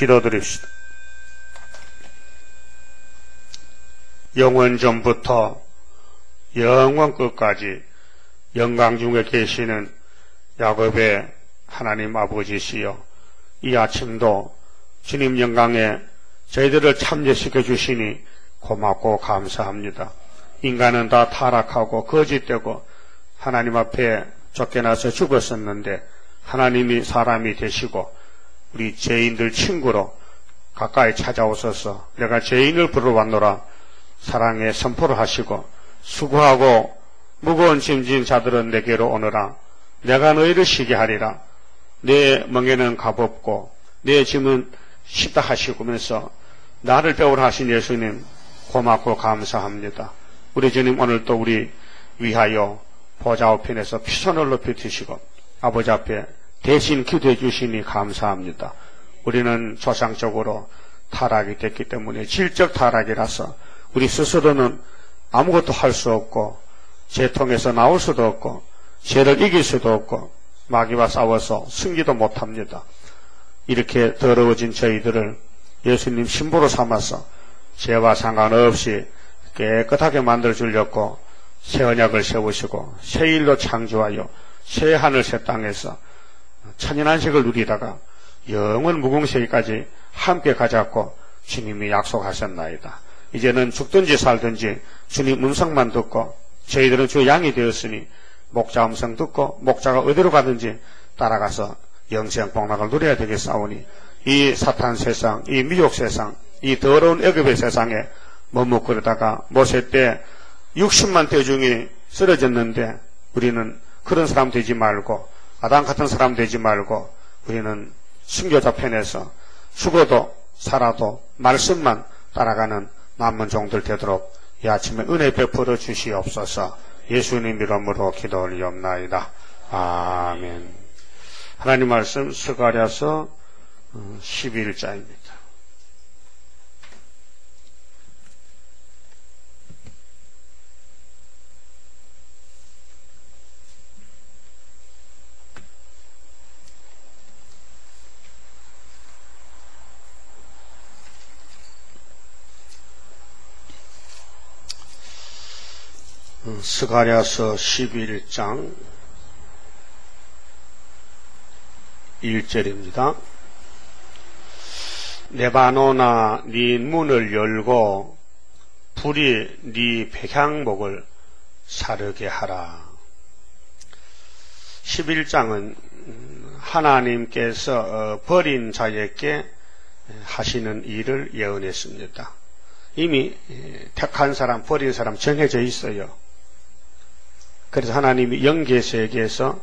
기도드립시다. 영원 전부터 영원 끝까지 영광 중에 계시는 야곱의 하나님 아버지시여, 이 아침도 주님 영광에 저희들을 참여시켜 주시니 고맙고 감사합니다. 인간은 다 타락하고 거짓되고 하나님 앞에 쫓겨나서 죽었었는데 하나님이 사람이 되시고 우리 죄인들 친구로 가까이 찾아오셔서 내가 죄인을 부르왔노라 사랑의 선포를 하시고, 수고하고 무거운 짐진 자들은 내게로 오너라 내가 너희를 쉬게 하리라, 내 멍에는 값없고 내 짐은 쉽다 하시면서 나를 배우라 하신 예수님 고맙고 감사합니다. 우리 주님 오늘도 우리 위하여 보좌 우편에서 피손을 높이 드시고 아버지 앞에 대신 기도해 주시니 감사합니다. 우리는 조상적으로 타락이 됐기 때문에 질적 타락이라서 우리 스스로는 아무것도 할 수 없고 죄 통해서 나올 수도 없고 죄를 이길 수도 없고 마귀와 싸워서 승리도 못합니다. 이렇게 더러워진 저희들을 예수님 신부로 삼아서 죄와 상관없이 깨끗하게 만들어 주려고 새 언약을 세우시고 새 일로 창조하여 새 하늘 새 땅에서 천연안식을 누리다가 영원 무궁세기까지 함께 가자고 주님이 약속하셨나이다. 이제는 죽든지 살든지 주님 음성만 듣고 저희들은 주 양이 되었으니 목자 음성 듣고 목자가 어디로 가든지 따라가서 영생 복락을 누려야 되겠사오니, 이 사탄 세상, 이 미혹 세상, 이 더러운 애굽의 세상에 머뭇거리다가 모세 때 60만 대중이 쓰러졌는데 우리는 그런 사람 되지 말고 아담 같은 사람 되지 말고 우리는 순교자 편에서 죽어도 살아도 말씀만 따라가는 남은 종들 되도록 이 아침에 은혜 베풀어 주시옵소서. 예수님 이름으로 기도 올리옵나이다. 아멘. 하나님 말씀 스가랴서 11장입니다. 스가랴서 11장 1절입니다. 레바노나 네 문을 열고 불이 네 백향목을 사르게 하라. 11장은 하나님께서 버린 자에게 하시는 일을 예언했습니다. 이미 택한 사람, 버린 사람 정해져 있어요. 그래서 하나님이 영계세계에서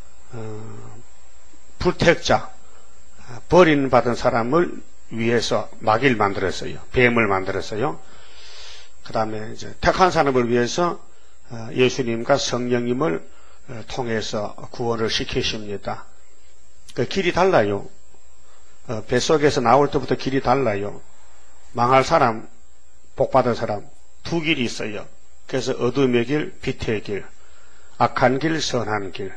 불택자, 버림받은 사람을 위해서 마귀를 만들었어요. 뱀을 만들었어요. 그 다음에 이제 택한 사람을 위해서 예수님과 성령님을 통해서 구원을 시키십니다. 그 길이 달라요. 뱃속에서 나올 때부터 길이 달라요. 망할 사람, 복받은 사람 두 길이 있어요. 그래서 어둠의 길, 빛의 길, 악한 길, 선한 길.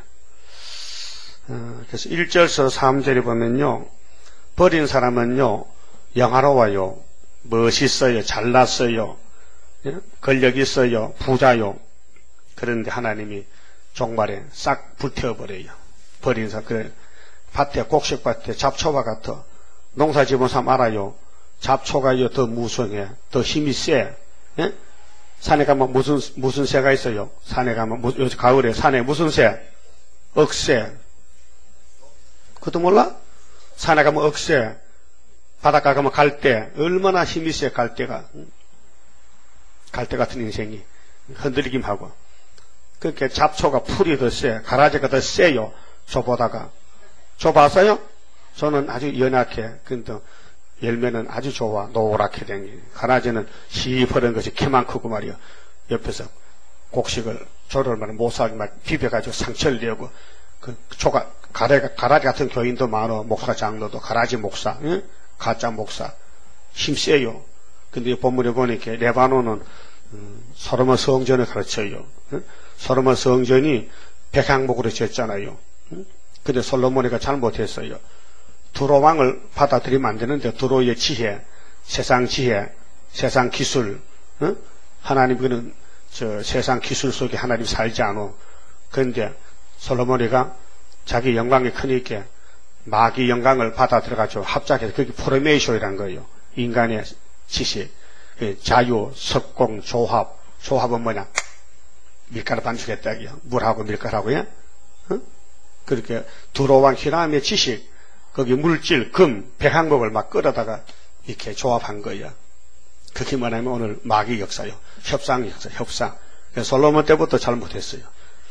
그래서 1절서 3절에 보면요, 버린 사람은요 영화로워요, 멋있어요, 잘났어요, 권력 있어요, 부자요. 그런데 하나님이 종말에 싹 불태워버려요. 버린 사람. 그래, 밭에, 곡식밭에 잡초와 같아. 농사 지은 사람 알아요. 잡초가요 더 무성해, 더 힘이 세. 예? 산에 가면 무슨 새가 있어요? 산에 가면 요즘 가을에 산에 무슨 새? 억새. 그것도 몰라? 산에 가면 억새, 바닷가 가면 갈대. 얼마나 힘이 세 갈대가. 갈대 같은 인생이 흔들리긴 하고. 그렇게 잡초가 풀이 더 세, 가라지가 더 세요. 저보다가. 저 봤어요? 저는 아주 연약해. 근데 열매는 아주 좋아. 노랗게 된 게. 가라지는 시퍼런 것이 키만 크고 말이야. 옆에서 곡식을 조를 말은 못사게 막 비벼가지고 상처를 내고, 그 가라지 같은 교인도 많어. 목사 장로도 가라지 목사, 응? 가짜 목사. 힘 세요. 근데 본문에 보니까 레바논은 솔로몬 성전을 가르쳐요. 응? 솔로몬 성전이 백향목으로 지었잖아요. 응? 근데 솔로몬이가 잘못했어요. 두로왕을 받아들이면 안 되는데 두로의 지혜, 세상 기술, 하나님 그는 세상 기술 속에 하나님 살지 않어. 그런데 솔로몬이가 자기 영광이 크니까 마귀 영광을 받아 들어가지고 합작해서 그게 프로메이쇼이란 거예요. 인간의 지식, 자유, 석공, 조합은 뭐냐? 밀가루 반죽했다, 물하고 밀가루하고요. 그렇게 두로왕 히람의 지식, 거기 물질, 금, 백항목을 막 끌어다가 이렇게 조합한 거예요. 그게 뭐냐면 오늘 마귀 역사요. 협상 역사, 협상. 솔로몬 때부터 잘못했어요.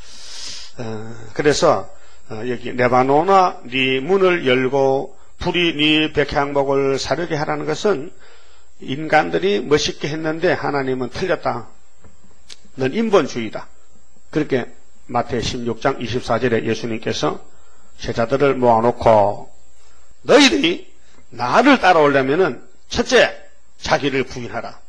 그래서 여기 레바노나 네 문을 열고 불이 네 백향목을 사르게 하라는 것은 인간들이 멋있게 했는데 하나님은 틀렸다. 넌 인본주의다. 그렇게 마태복음 16장 24절에 예수님께서 제자들을 모아놓고 너희들이 나를 따라오려면은 첫째 자기를 부인하라.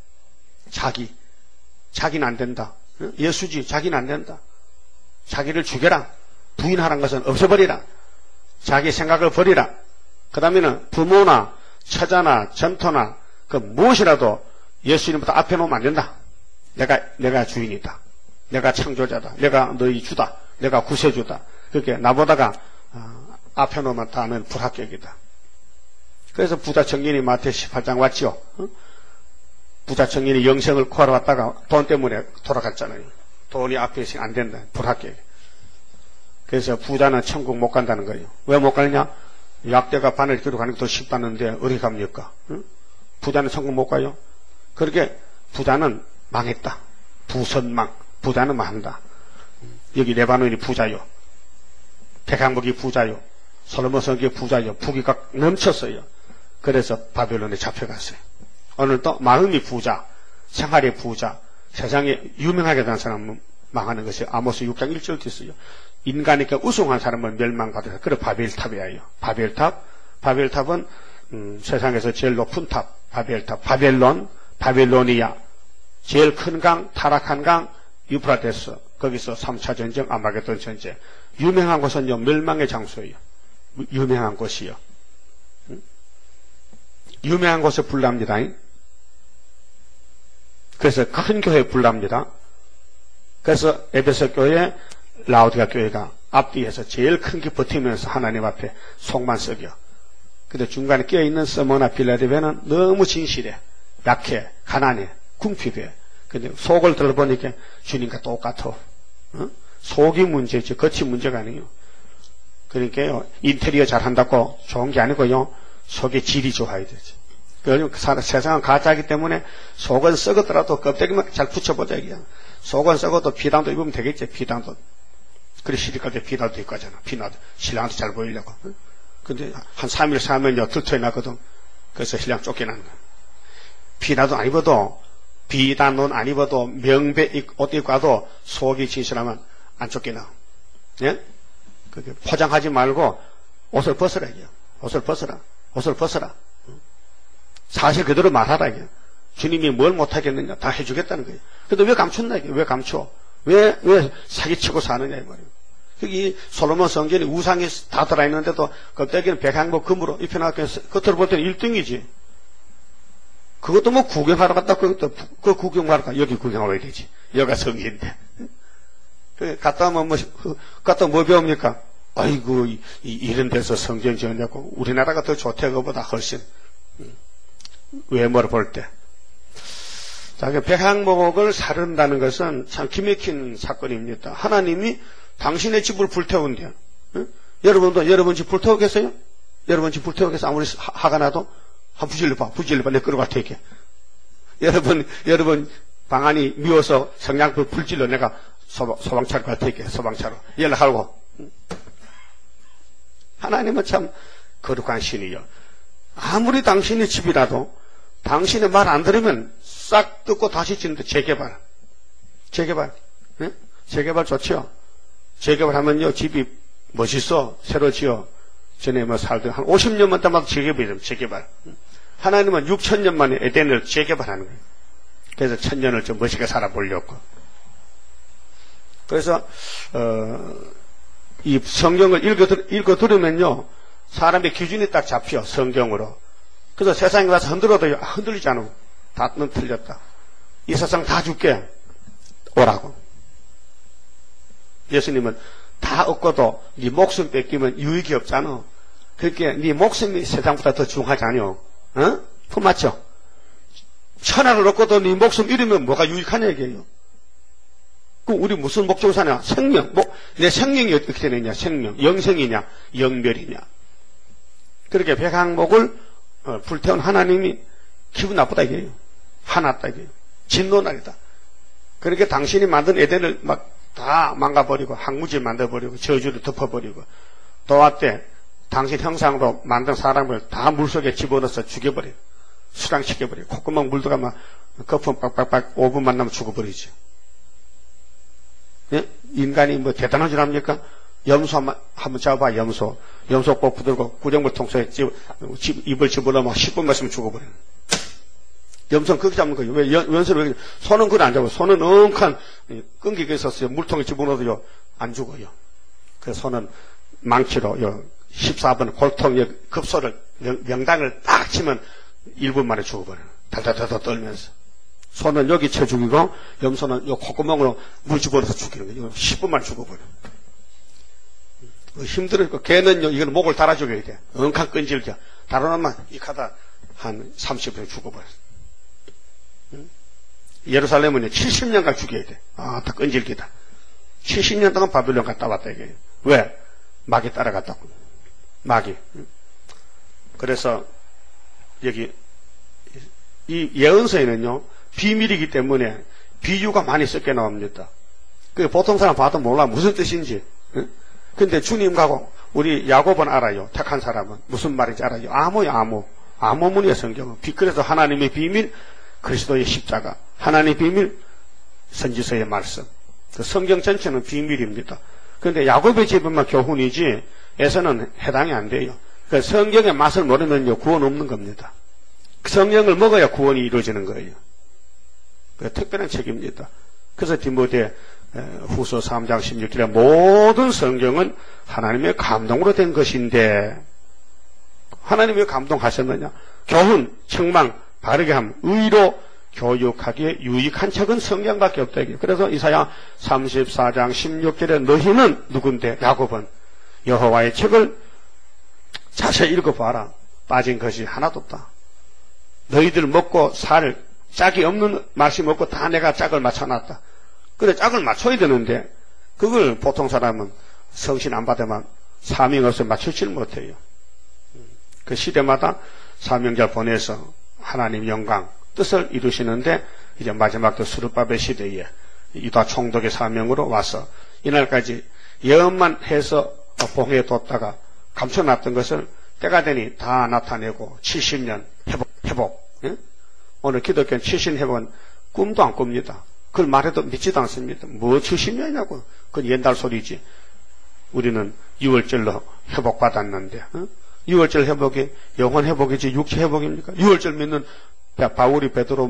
자기는 안 된다. 예수지 자기는 안 된다. 자기를 죽여라. 부인하라는 것은 없애버리라. 자기 생각을 버리라. 그 다음에는 부모나 처자나 전토나 그 무엇이라도 예수님부터 앞에 놓으면 안 된다. 내가 주인이다. 내가 창조자다. 내가 너희 주다. 내가 구세주다. 그렇게 나보다가 앞에 놓으면 다는 불합격이다. 그래서 부자 청년이 마태복음 18장 왔지요. 부자 청년이 영생을 구하러 왔다가 돈 때문에 돌아갔잖아요. 돈이 앞에 있으면 안 된다. 불합격. 그래서 부자는 천국 못 간다는 거예요. 왜 못 가느냐? 약대가 바늘 끼고 가는 게 더 쉽다는데 어디 갑니까? 부자는 천국 못 가요. 그렇게 부자는 망했다. 부선망. 부자는 망한다. 여기 레바논이 부자요. 백항목이 부자요. 솔로몬 성기의 부자요. 부귀가 넘쳤어요. 그래서 바벨론에 잡혀갔어요. 오늘도 마음이 부자, 생활의 부자, 세상에 유명하게 된 사람은 망하는 것이 아모스 6장 1절도 있어요. 인간에게 우승한 사람은 멸망받아서 그래 바벨탑이에요. 바벨탑은 세상에서 제일 높은 탑, 바벨탑, 바벨로니아, 제일 큰 강, 타락한 강, 유프라테스. 거기서 3차 전쟁, 아마게돈 전쟁. 유명한 곳은요 멸망의 장소예요. 유명한 곳이요. 유명한 곳에 불납니다. 그래서 큰 교회에 불납니다. 그래서 에베소 교회, 라오디가 교회가 앞뒤에서 제일 큰 게 버티면서 하나님 앞에 속만 썩여. 근데 중간에 끼어있는 서머나 빌라델비아는 너무 진실해. 약해. 가난해. 궁핍해. 근데 속을 들어보니까 주님과 똑같아. 속이 문제지 겉이 문제가 아니에요. 그러니까요 인테리어 잘한다고 좋은 게 아니고요 속의 질이 좋아야 되지. 세상은 가짜이기 때문에 속은 썩었더라도 껍데기만 잘 붙여보자 이게. 속은 썩어도 비단도 입으면 되겠지. 비단도. 그래 시집갈 때 비단도 입고 하잖아. 비나도 신랑한테 잘 보이려고. 근데 한 3일 사면요 들터에 나거든. 그래서 신랑 쫓겨나는 거야. 비나도 안 입어도 비단은 안 입어도 명배 옷 입고 와도 속이 진실하면 안 쫓겨나. 예? 그게 포장하지 말고 옷을 벗으라 이게. 옷을 벗어라. 사실 그대로 말하라 이게. 주님이 뭘 못하겠느냐 다 해주겠다는 거예요. 근데 왜 감춘다 이게. 왜 감춰? 왜 사기치고 사느냐 이 말이에요. 여기 솔로몬 성전에 우상이 다 들어있는데도 껍데기는 백항목 금으로 입혀놨고 겉으로 볼 때는 1등이지. 그것도 뭐 구경하러 갔다 그것도 그 구경하러 가. 여기 구경하러 가야 되지. 여기가 성인인데. 갔다 오면 갔다 뭐 배웁니까? 아이고 이런 데서 성전 지었냐고. 우리나라가 더 좋대 그보다 훨씬. 외모를 볼 때. 자, 백항목을 사른다는 것은 참 기맥힌 사건입니다. 하나님이 당신의 집을 불태운대요. 여러분도 여러분 집 불태우겠어요? 여러분 집 불태우겠어? 아무리 화가 나도 한 부질러봐 내 끌어갈 테게. 여러분 방안이 미워서 성냥불 불질러 내가 소방차로 갈 테게. 소방차로 연락하고. 하나님은 참 거룩한 신이요. 아무리 당신의 집이라도 당신의 말 안 들으면 싹 뜯고 다시 짓는데 재개발. 네? 재개발 좋죠? 재개발하면요 집이 멋있어. 새로 지어. 전에 뭐 살던 한 50년만 때마다 재개발. 하나님은 6,000년 만에 에덴을 재개발하는 거예요. 그래서 1,000년을 좀 멋있게 살아보려고. 그래서 이 성경을 읽어 들으면요 사람의 기준이 딱 잡혀, 성경으로. 그래서 세상에 가서 흔들어도 흔들리지 않아. 다 넌 틀렸다. 이 세상 다 줄게. 오라고. 예수님은 다 얻고도 네 목숨 뺏기면 유익이 없잖아. 그렇게 네 목숨이 세상보다 더 중요하지 않냐. 어? 그 맞죠? 천하를 얻고도 네 목숨 잃으면 뭐가 유익하냐 얘기예요. 그럼 우리 무슨 목적을 사냐? 생명. 내 생명이 어떻게 되느냐? 생명. 영생이냐? 영멸이냐? 그렇게 백항목을 불태운 하나님이 기분 나쁘다 이게요. 화났다 이게요. 진노날이다. 그렇게 당신이 만든 에덴을 막 다 망가버리고 항무지 만들어버리고 저주를 덮어버리고 또 왔대 당신 형상으로 만든 사람을 다 물속에 집어넣어서 죽여버리고 수랑시켜버리고 콧구멍 물다가 막 거품 빡빡빡 5분 만나면 죽어버리지. 예? 인간이 뭐 대단한 줄 압니까? 염소 한번 잡아봐. 염소 꼭 부들고 구정물 통째에 입을 집어넣으면 10분 마시면 죽어버리는. 염소는 그렇게 잡는 거예요. 왜 연소를 소는 그걸 안 잡아요. 소는 엉칸 끈기가 있었어요. 물통에 집어넣어도요 안 죽어요. 그래서 소는 망치로 14번 골통에 급소를 명당을 딱 치면 1분 만에 죽어버려요. 달달달달 떨면서. 소는 여기 쳐 죽이고 염소는 요 콧구멍으로 물 집어넣어서 죽이는 거예요. 10분 만에 죽어버려요. 힘들으니까 개는요 이건 목을 달아 죽여야 돼. 엉칸 끈질겨. 달아놓으면 이 카다 한 30분 죽어버려요. 예루살렘은 70년간 죽여야 돼. 아, 다 끈질기다. 70년 동안 바빌론 갔다 왔다 이게. 왜? 마귀 따라갔다고. 마귀. 그래서 여기 이 예언서에는요 비밀이기 때문에 비유가 많이 섞여 나옵니다. 그 보통 사람 봐도 몰라 무슨 뜻인지. 근데 주님하고 우리 야곱은 알아요. 택한 사람은 무슨 말인지 알아요. 암호야 암호. 암호문이야 성경은. 그래서 하나님의 비밀, 그리스도의 십자가, 하나님의 비밀, 선지서의 말씀. 그 성경 전체는 비밀입니다. 그런데 야곱의 집은만 교훈이지 에서는 해당이 안 돼요. 그 성경의 맛을 모르면요 구원 없는 겁니다. 성경을 먹어야 구원이 이루어지는 거예요. 그 특별한 책입니다. 그래서 디모데 후서 3장 16절에 모든 성경은 하나님의 감동으로 된 것인데 하나님이 왜 감동하셨느냐? 교훈, 책망, 바르게 함, 의로 교육하기에 유익한 책은 성경밖에 없다. 그래서 이사야 34장 16절에 너희는 누군데? 야곱은 여호와의 책을 자세히 읽어봐라. 빠진 것이 하나도 없다. 너희들 먹고 살 짝이 없는 말씀 먹고 다 내가 짝을 맞춰놨다. 근데 짝을 맞춰야 되는데 그걸 보통 사람은 성신 안 받으면 사명 없이 맞추질 못해요. 그 시대마다 사명자 보내서 하나님 영광 뜻을 이루시는데 이제 마지막 그 수르바벨 시대에 유다 총독의 사명으로 와서 이날까지 예언만 해서 봉해에 뒀다가 감춰놨던 것을 때가 되니 다 나타내고 70년 회복. 예? 오늘 기독교는 70년 회복은 꿈도 안 꿉니다. 그걸 말해도 믿지도 않습니다. 뭐 70년이냐고. 그건 옛날 소리지. 우리는 6월절로 회복받았는데 6월절 회복이 영혼 회복이지 육체 회복입니까? 6월절 믿는 바울이 베드로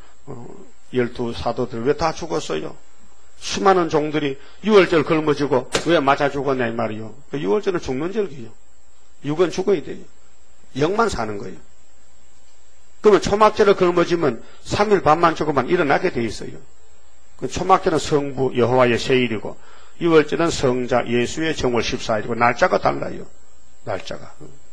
12사도들 왜 다 죽었어요? 수많은 종들이 6월절 걸머지고 왜 맞아 죽었냐 이 말이요. 6월절은 죽는 절기요. 육은 죽어야 돼요. 영만 사는 거예요. 그러면 초막절을 걸머지면 3일 반만 죽으면 일어나게 돼 있어요. 초막절은 성부 여호와의 세일이고 6월절은 성자 예수의 정월 14일이고 날짜가 달라요. 날짜가.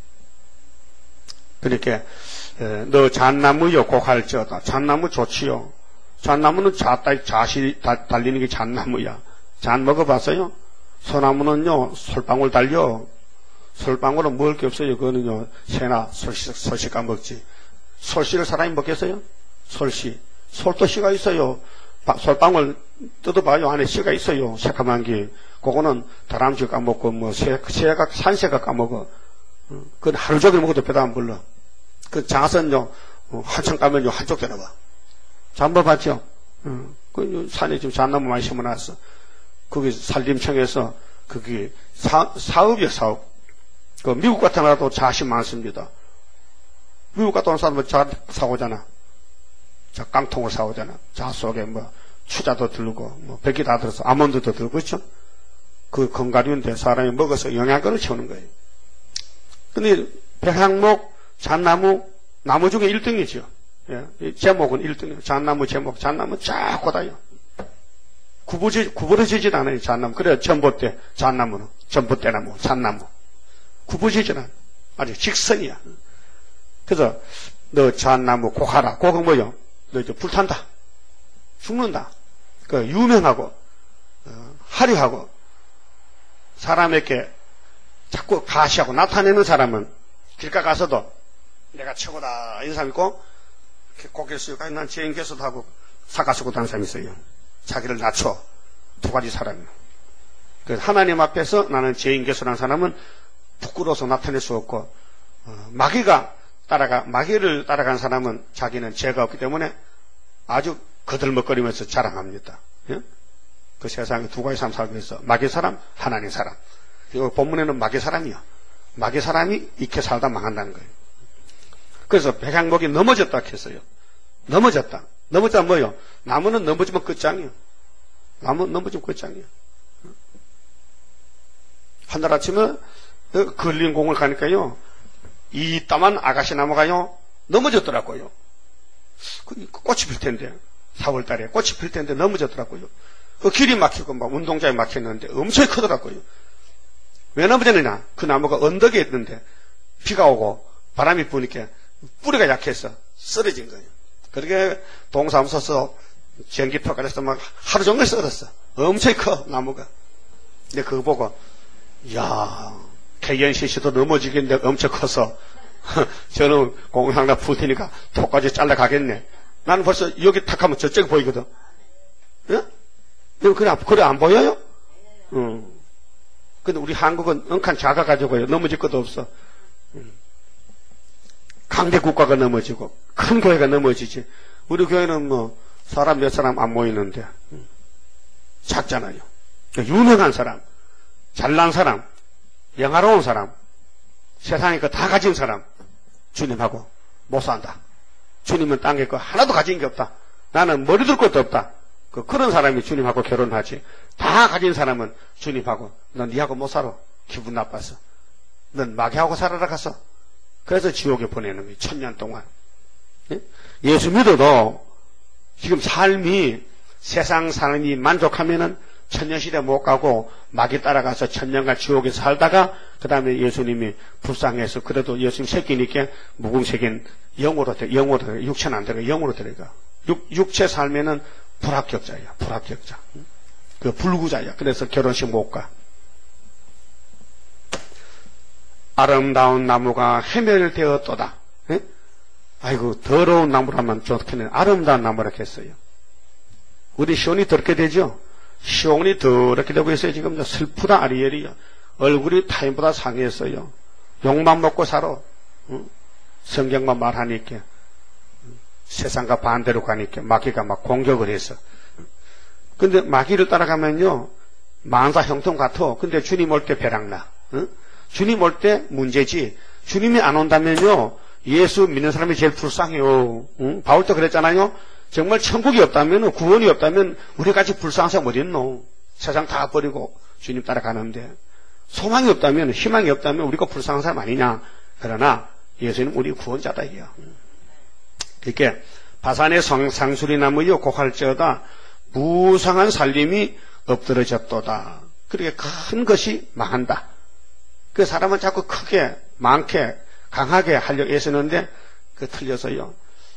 그렇게 너 잣나무여 곡할지어다. 잣나무 좋지요. 잣나무는 잣이 달리는 게 잣나무야. 잣 먹어봤어요? 소나무는요 솔방울 달려. 솔방울은 먹을 게 없어요. 그거는요 새나 솔씨 까먹지. 솔씨를 사람이 먹겠어요? 솔씨. 솔도 씨가 있어요. 솔방울 뜯어봐요. 안에 씨가 있어요. 새까만 게. 그거는 다람쥐 까먹고 새가 산새가 까먹어. 그건 하루 종일 먹어도 배도 안 불러. 그 잣은요 한참 까면요 한쪽 되나봐. 잡아봤죠? 그 산에 지금 잣나무 많이 심어놨어. 거기 산림청에서 그게 사업이야 사업. 그 미국 같은 나라도 잣이 많습니다. 미국 갔다 온 사람은 잣 사오잖아. 잣 깡통을 사오잖아. 잣 속에 추자도 들고 백이 다 들어서 아몬드도 들고 그렇죠? 그 건가류인데 사람이 먹어서 영양가를 채우는 거예요. 근데 백향목, 잣나무, 나무 중에 1등이죠. 예, 제목은 1등이에요. 잣나무 제목, 잣나무 쫙 꽂아요. 구부러지질 않아요, 잣나무. 그래야 전봇대, 잣나무는. 전봇대나무, 잣나무. 구부러지질 않아요. 아주 직선이야. 그래서, 너 잣나무 곡하라. 곡은 뭐요? 너 이제 불탄다. 죽는다. 그, 유명하고, 화려하고, 사람에게 자꾸 가시하고 나타내는 사람은 길가 가서도 내가 최고다. 이런 사람 있고, 고개를 숙이고, 난 제인교수도 하고, 사과 쓰고 다니는 사람이 있어요. 자기를 낮춰. 두 가지 사람이에요. 하나님 앞에서 나는 제인교수라는 사람은 부끄러워서 나타낼 수 없고, 마귀를 따라간 사람은 자기는 죄가 없기 때문에 아주 거들먹거리면서 자랑합니다. 예? 그 세상에 두 가지 사람 살고 있어. 마귀 사람, 하나님 사람. 이 본문에는 마귀 사람이요. 마귀 사람이 익혀 살다 망한다는 거예요. 그래서 백향목이 넘어졌다 했어요. 넘어졌다. 넘어졌다 뭐요? 나무는 넘어지면 끝장이요. 나무 넘어지면 끝장이요. 한날 아침에 걸린 공을 가니까요, 이 따만 아가씨 나무가요 넘어졌더라고요. 꽃이 필 텐데 4월 달에 꽃이 필 텐데 넘어졌더라고요. 그 길이 막히고 막 운동장에 막혔는데 엄청 크더라고요. 왜 넘어졌느냐? 그 나무가 언덕에 있는데 비가 오고 바람이 부니까 뿌리가 약해서 쓰러진 거예요. 그렇게 동사무소서 전기표까지 막 하루 종일 썰었어. 엄청 커 나무가. 근데 그거 보고 이야, KNCC도 넘어지겠는데 엄청 커서 저는 공항나 풀 테니까 톡까지 잘라 가겠네. 나는 벌써 여기 탁 하면 저쪽이 보이거든. 예? 그래 안 보여요? 응. 근데 우리 한국은 은칸 작아가지고요. 넘어질 것도 없어. 강대 국가가 넘어지고 큰 교회가 넘어지지. 우리 교회는 뭐 사람 몇 사람 안 모이는데 작잖아요. 유명한 사람, 잘난 사람, 영화로운 사람, 세상에 거 다 가진 사람, 주님하고 못 산다. 주님은 땅에 거 하나도 가진 게 없다. 나는 머리 둘 것도 없다. 그런 사람이 주님하고 결혼하지. 다 가진 사람은 주님하고 넌 니하고 못 살아. 기분 나빠서. 넌 마귀하고 살아라 가서. 그래서 지옥에 보내는 거예요. 1000년 동안. 예수 믿어도 지금 삶이 세상 삶이 만족하면은 천년시대 못 가고 마귀 따라가서 천년간 지옥에 살다가 그 다음에 예수님이 불쌍해서 그래도 예수님 새끼니까 무궁새긴 영으로 육체는 안 들어가. 영으로 들어가. 육체 살면은 불합격자야. 불합격자. 그 불구자야. 그래서 결혼식 못 가. 아름다운 나무가 해멸되었도다. 에? 아이고 더러운 나무라면 좋겠네. 아름다운 나무라 했어요. 우리 시온이 더럽게 되죠. 시온이 더럽게 되고 있어요. 지금 슬프다 아리엘이요. 얼굴이 타인보다 상했어요. 욕만 먹고 살아. 성경만 말하니까 세상과 반대로 가니까 마귀가 막 공격을 해서. 근데 마귀를 따라가면요 만사 형통 같아. 근데 주님 올 때 배락나. 주님 올 때 문제지. 주님이 안 온다면요 예수 믿는 사람이 제일 불쌍해요. 바울도 그랬잖아요. 정말 천국이 없다면, 구원이 없다면 우리같이 불쌍한 사람 어디 있노? 세상 다 버리고 주님 따라가는데 소망이 없다면, 희망이 없다면 우리가 불쌍한 사람 아니냐? 그러나 예수님 우리 구원자다 이게요. 이렇게 바산의 상수리나무요 곡할지어다 무상한 살림이 엎드러졌도다. 그렇게 큰 것이 망한다. 그 사람은 자꾸 크게, 많게, 강하게 하려고 애쓰는데 그 틀려서요.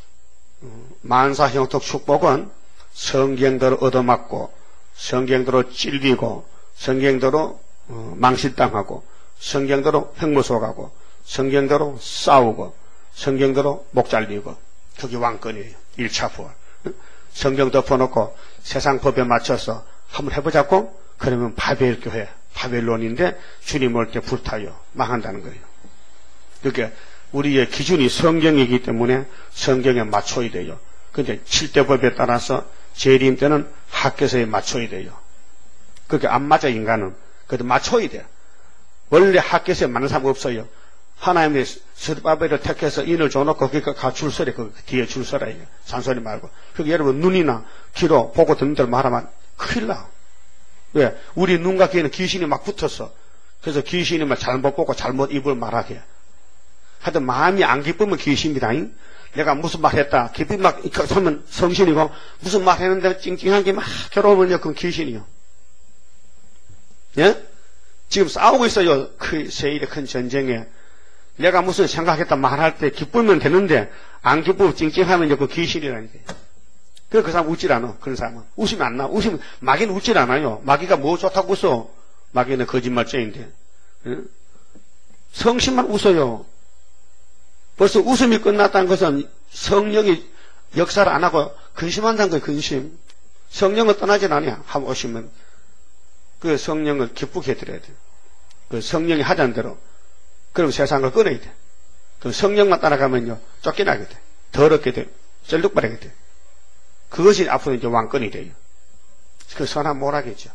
만사형통 축복은 성경대로 얻어맞고 성경대로 찔리고 성경대로 망신당하고 성경대로 횡무소가고 성경대로 싸우고 성경대로 목 잘리고 그게 왕권이에요. 1차 부활. 성경 덮어놓고 세상 법에 맞춰서 한번 해보자고 그러면 바벨교회 바벨론인데 주님 올 때 불타요. 망한다는 거예요. 그러니까 우리의 기준이 성경이기 때문에 성경에 맞춰야 돼요. 근데 7대 법에 따라서 재림 때는 학교서에 맞춰야 돼요. 그렇게 안 맞아 인간은. 그래도 맞춰야 돼요. 원래 학교서에 맞는 사람 없어요. 하나님이 스바벨을 택해서 인을 줘놓고 그러니까 가 줄 서래. 그 뒤에 줄 서라 이게. 잔소리 말고. 그러니까 여러분 눈이나 귀로 보고 듣는 대로 말하면 큰일 나. 왜? 우리 눈과 귀에는 귀신이 막 붙었어. 그래서 귀신이 막 잘못 보고 잘못 입을 말하게. 하여튼 마음이 안 기쁘면 귀신이다. 내가 무슨 말 했다. 기쁨이 막 하면 성신이고, 무슨 말 했는데 찡찡한 게 막 괴로우면요, 그건 귀신이요. 예? 지금 싸우고 있어요. 그 세일의 큰 전쟁에. 내가 무슨 생각했다 말할 때 기쁘면 되는데, 안 기쁘고 찡찡하면요, 그 귀신이라니까요. 그 사람 웃질 않아. 그런 사람은. 웃으면 안 나. 웃으면, 마귀는 웃질 않아요. 마귀가 뭐 좋다고 웃어? 마귀는 거짓말쟁인데. 예? 성신만 웃어요. 벌써 웃음이 끝났다는 것은 성령이 역사를 안 하고 근심한다는 거예요, 근심. 성령을 떠나진 않아요. 한번 오시면. 그 성령을 기쁘게 해드려야 돼요. 그 성령이 하자는 대로. 그럼 세상을 끊어야 돼. 그 성령만 따라가면요, 쫓겨나게 돼. 더럽게 돼. 쩔룩바라게 돼. 그것이 앞으로 이제 왕권이 돼요. 그 선한 모락이죠.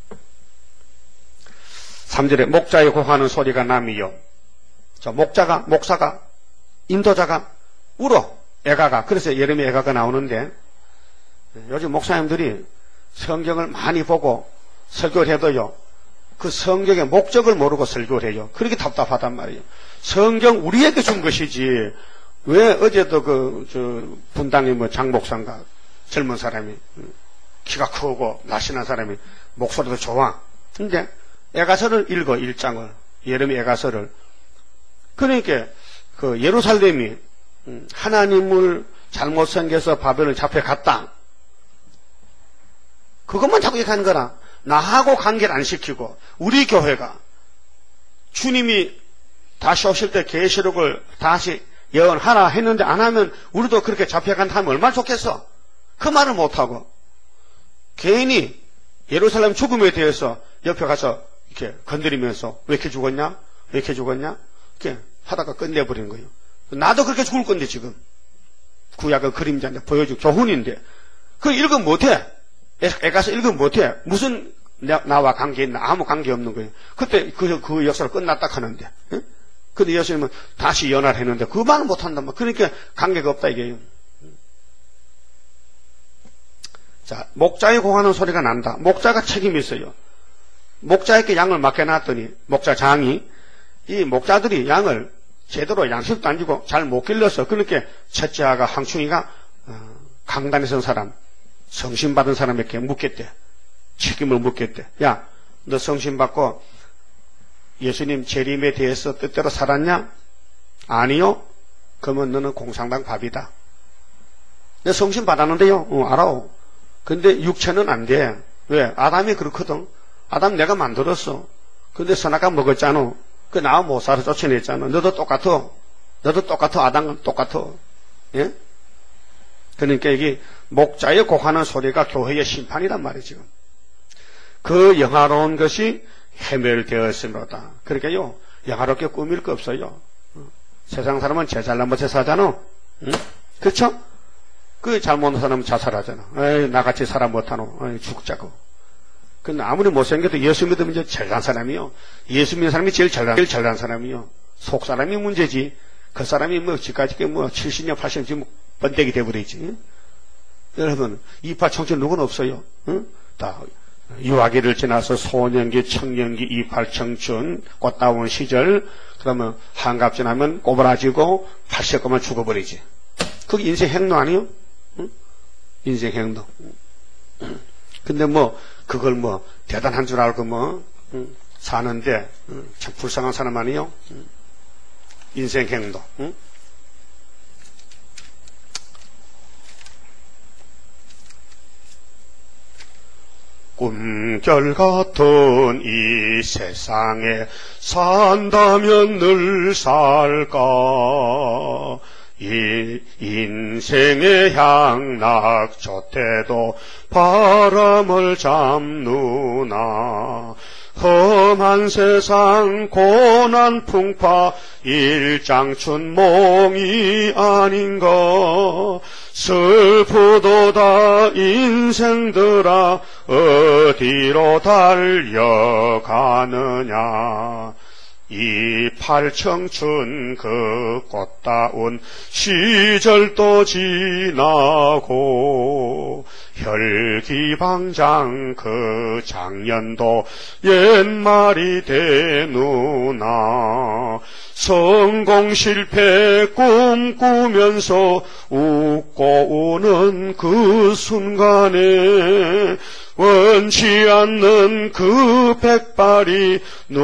3절에 목자의 고하는 소리가 남이요. 저 목사가, 인도자가 울어. 애가가. 그래서 예레미야 애가가 나오는데, 요즘 목사님들이 성경을 많이 보고 설교를 해도요, 그 성경의 목적을 모르고 설교를 해요. 그렇게 답답하단 말이에요. 성경 우리에게 준 것이지, 왜 어제도 분당의 장 목사인가, 젊은 사람이, 키가 크고 날씬한 사람이 목소리도 좋아. 근데 애가서를 읽어, 1장을. 예레미야 애가서를. 그러니까 그 예루살렘이 하나님을 잘못 섬겨서 바벨론 잡혀갔다. 그것만 자꾸 얘기하는 거라. 나하고 관계를 안 시키고 우리 교회가 주님이 다시 오실 때 계시록을 다시 예언하라 했는데 안 하면 우리도 그렇게 잡혀간다 하면 얼마나 좋겠어. 그 말을 못하고 개인이 예루살렘 죽음에 대해서 옆에 가서 이렇게 건드리면서 왜 이렇게 죽었냐? 왜 이렇게 죽었냐? 이렇게 하다가 끝내버리는 거예요. 나도 그렇게 죽을 건데 지금. 구약의 그림자인데 보여주고 교훈인데 그걸 읽으면 못해. 애가서 읽으면 못해. 무슨 나와 관계 있나? 아무 관계 없는 거예요. 그때 그 역사가 끝났다 하는데. 예? 근데 예수님은 다시 연화를 했는데 그 말은 못한단 말이야. 그러니까 관계가 없다 이게요. 자, 목자의 공하는 소리가 난다. 목자가 책임이 있어요. 목자에게 양을 맡겨놨더니 목자장이 이 목자들이 양을 제대로 양식도 안 주고 잘 못 길러서 그렇게 첫째아가 황충이가 강단에 선 사람 성신받은 사람에게 묻겠대. 책임을 묻겠대. 야, 너 성신받고 예수님 재림에 대해서 뜻대로 살았냐? 아니요? 그러면 너는 공산당 밥이다. 내 성신받았는데요. 알아. 근데 육체는 안 돼. 왜? 아담이 그렇거든. 아담 내가 만들었어. 근데 선악과 먹었잖아. 그 나와 못 살아 쫓아냈잖아. 너도 똑같아. 너도 똑같아. 아담은 똑같아. 예? 그러니까 이게 목자의 곡하는 소리가 교회의 심판이란 말이에요, 지금. 그 영화로운 것이 해멸되었으므로다. 그러니까요, 영화롭게 꾸밀 거 없어요. 세상 사람은 제 잘난 못해 사잖아. 응? 그렇죠? 그 잘못한 사람은 자살하잖아. 에이, 나같이 살아 못하노. 에이, 죽자고. 근데 아무리 못생겨도 예수 믿으면 이제 잘난 사람이요. 예수 믿는 사람이 제일 잘난 사람이요. 속 사람이 문제지. 그 사람이 뭐, 지금까지 70년, 80년 지금 번데기 돼버리지. 여러분, 이파 청춘 누구는 없어요. 응? 다, 유아기를 지나서 소년기, 청년기, 이팔 청춘, 꽃다운 시절, 그러면 한갑 지나면 꼬부라지고, 80거만 죽어버리지. 그게 인생 행동 아니요? 응? 인생 행동. 근데 그걸 대단한 줄 알고 사는데, 참 불쌍한 사람 아니요? 인생 행동. 꿈결 같은 이 세상에 산다면 늘 살까? 이 인생의 향락 좋대도 바람을 잡누나 험한 세상 고난 풍파 일장춘몽이 아닌가 슬프도다 인생들아 어디로 달려가느냐 이팔청춘 그 꽃다운 시절도 지나고 혈기방장 그 작년도 옛말이 되누나 성공 실패 꿈꾸면서 웃고 우는 그 순간에 원치 않는 그 백발이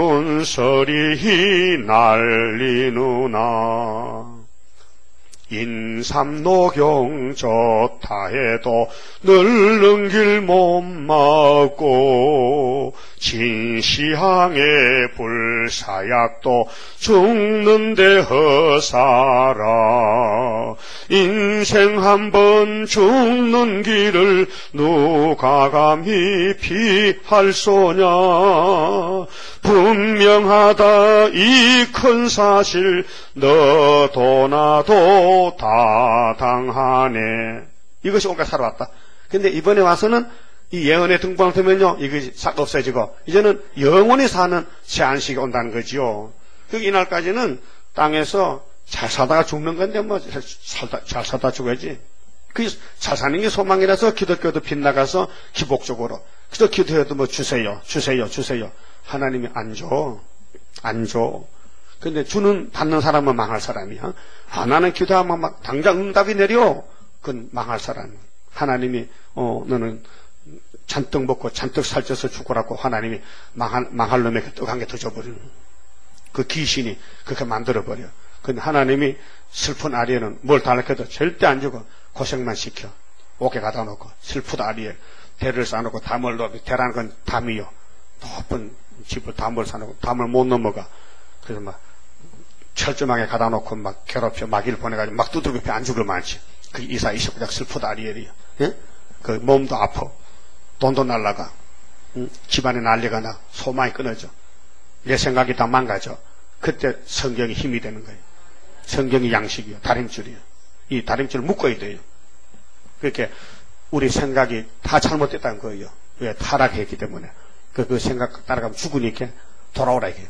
눈서리 날리누나 인삼노경 좋다 해도 늙는 길 못 막고 진시황의 불사약도 죽는데 허사라 인생 한번 죽는 길을 누가 감히 피할 소냐 분명하다 이 큰 사실 너도 나도 다 당하네. 이것이 온갖 살아왔다. 근데 이번에 와서는 이 예언의 등반을 두면요 이것이 싹 없어지고 이제는 영원히 사는 새 안식이 온다는 거지요. 이날까지는 땅에서 잘 살다가 죽는 건데 뭐 잘 살다 죽어야지. 잘 사는 게 소망이라서 기독교도 빗나가서 기복적으로 그저 기도해도 뭐 주세요 하나님이 안 줘. 근데 받는 사람은 망할 사람이야. 나는 기도하면 막 당장 응답이 내려. 그건 망할 사람. 하나님이 너는 잔뜩 먹고 잔뜩 살쪄서 죽으라고 하나님이 망할 놈에게 떡 한 개 더 줘버리는 그 귀신이 그렇게 만들어버려. 근데 하나님이 슬픈 아리엘은 뭘 달라해도 절대 안 주고 고생만 시켜. 옥에 가다 놓고 슬프다 아리엘. 대를 쌓아놓고 담을 넣어. 대라는 건 담이요. 높은 집을 담을 쌓아놓고 담을 못 넘어가. 그래서 막 철조망에 가다 놓고 막 괴롭혀 마귀를 보내가지고 막 두들겨 패 안 죽을 많지. 그 이사 29장 슬프다 아리엘이요. 예? 그 몸도 아파. 돈도 날라가. 집안에 난리가 나. 소망이 끊어져. 내 생각이 다 망가져. 그때 성경이 힘이 되는 거예요. 성경이 양식이요. 다림줄이요. 이 다림줄을 묶어야 돼요. 그렇게 우리 생각이 다 잘못됐다는 거예요. 왜? 타락했기 때문에. 그 생각 따라가면 죽으니까 돌아오라 이게.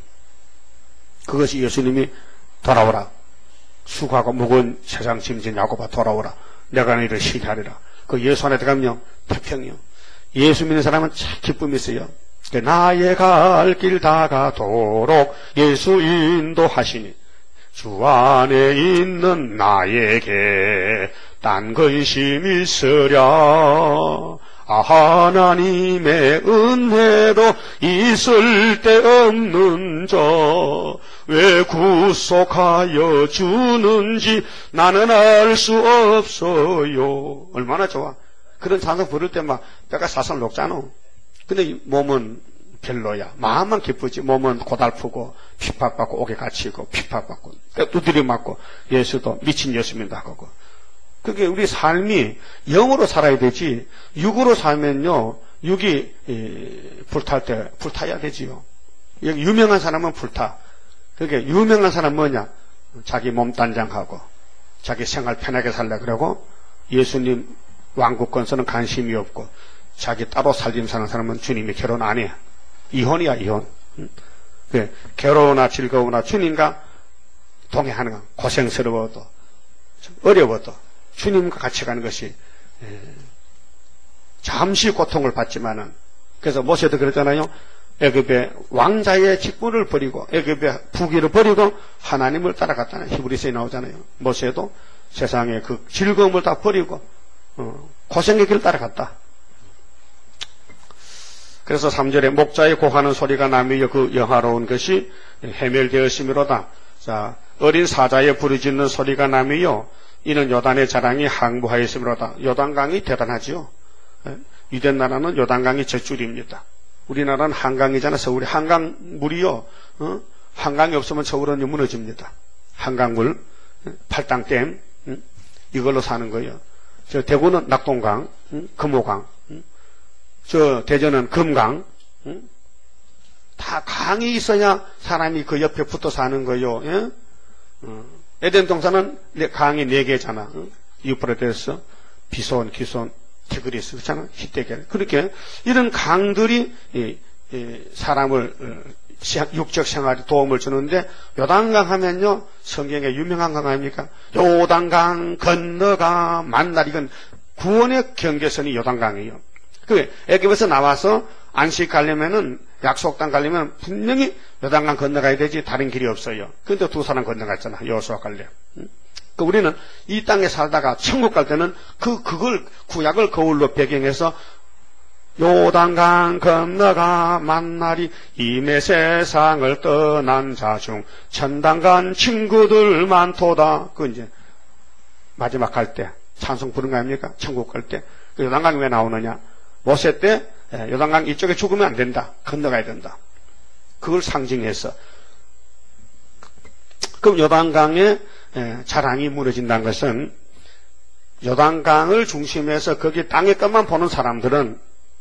그것이 예수님이 돌아오라. 수고하고 무거운 세상 짐진 야고보아 돌아오라. 내가 너희를 쉬게 하리라. 그 예수 안에 들어가면요 태평이요. 예수 믿는 사람은 참 기쁨이 있어요. 나의 갈 길 다가도록 예수 인도하시니 주 안에 있는 나에게 딴 근심 있으랴. 하나님의 은혜로 있을 데 없는 저 왜 구속하여 주는지 나는 알 수 없어요. 얼마나 좋아. 그런 찬송 부를 때 막 내가 사선 녹잖아. 근데 몸은 별로야. 마음만 기쁘지. 몸은 고달프고 핍박받고 옥에 갇히고 핍박받고 두드려 맞고 예수도 미친 예수님도 하고. 그게 우리 삶이 영으로 살아야 되지. 육으로 살면요 육이 불탈 때 불타야 되지요. 여기 유명한 사람은 불타. 그게 유명한 사람은 뭐냐? 자기 몸 단장하고 자기 생활 편하게 살려 그러고 예수님 왕국권서는 관심이 없고 자기 따로 살림 사는 사람은 주님이 결혼 안 해. 이혼이야 이혼. 괴로우나 즐거우나 주님과 동행하는 건 고생스러워도 어려워도 주님과 같이 가는 것이 잠시 고통을 받지만은 그래서 모세도 그랬잖아요. 애굽의 왕자의 직분을 버리고 애굽의 부귀를 버리고 하나님을 따라갔다는 히브리서에 나오잖아요. 모세도 세상의 그 즐거움을 다 버리고 고생의 길을 따라갔다. 그래서 3절에 목자의 고하는 소리가 나며 그 영화로운 것이 해멸되었으므로다. 자, 어린 사자의 부르짖는 소리가 나며 이는 요단의 자랑이 항부하였으므로다. 요단강이 대단하지요. 유대 나라는 요단강이 젖줄입니다. 우리나라는 한강이잖아. 서울이 한강물이요. 한강이 없으면 서울은 무너집니다. 한강물, 팔당댐 이걸로 사는 거예요. 저 대구는 낙동강, 금호강, 저 대전은 금강. 다 강이 있어야 사람이 그 옆에 붙어 사는 거예요. 예? 에덴 동산은 강이 4개잖아. 유프라테스, 비손, 기손, 티그리스 그렇잖아. 히데겔. 그렇게 이런 강들이 사람을 육적 생활에 도움을 주는데, 요단강 하면요, 성경에 유명한 강 아닙니까? 요단강 건너가 만날, 이건 구원의 경계선이 요단강이에요. 그 애굽에서 나와서 안식 가려면은, 약속 땅 가려면 분명히 요단강 건너가야 되지 다른 길이 없어요. 근데 두 사람 건너갔잖아, 여호수아 갈렙. 그 우리는 이 땅에 살다가 천국 갈 때는 그걸 구약을 거울로 배경해서 요단강 건너가 만나리 이미 세상을 떠난 자 중 천당 간 친구들 많도다. 그 이제 마지막 갈 때 찬송 부른 거 아닙니까? 천국 갈 때. 그 요단강이 왜 나오느냐? 모세 때 요단강 이쪽에 죽으면 안 된다. 건너가야 된다. 그걸 상징해서. 그럼 요단강의 자랑이 무너진다는 것은 요단강을 중심해서 거기 땅의 것만 보는 사람들은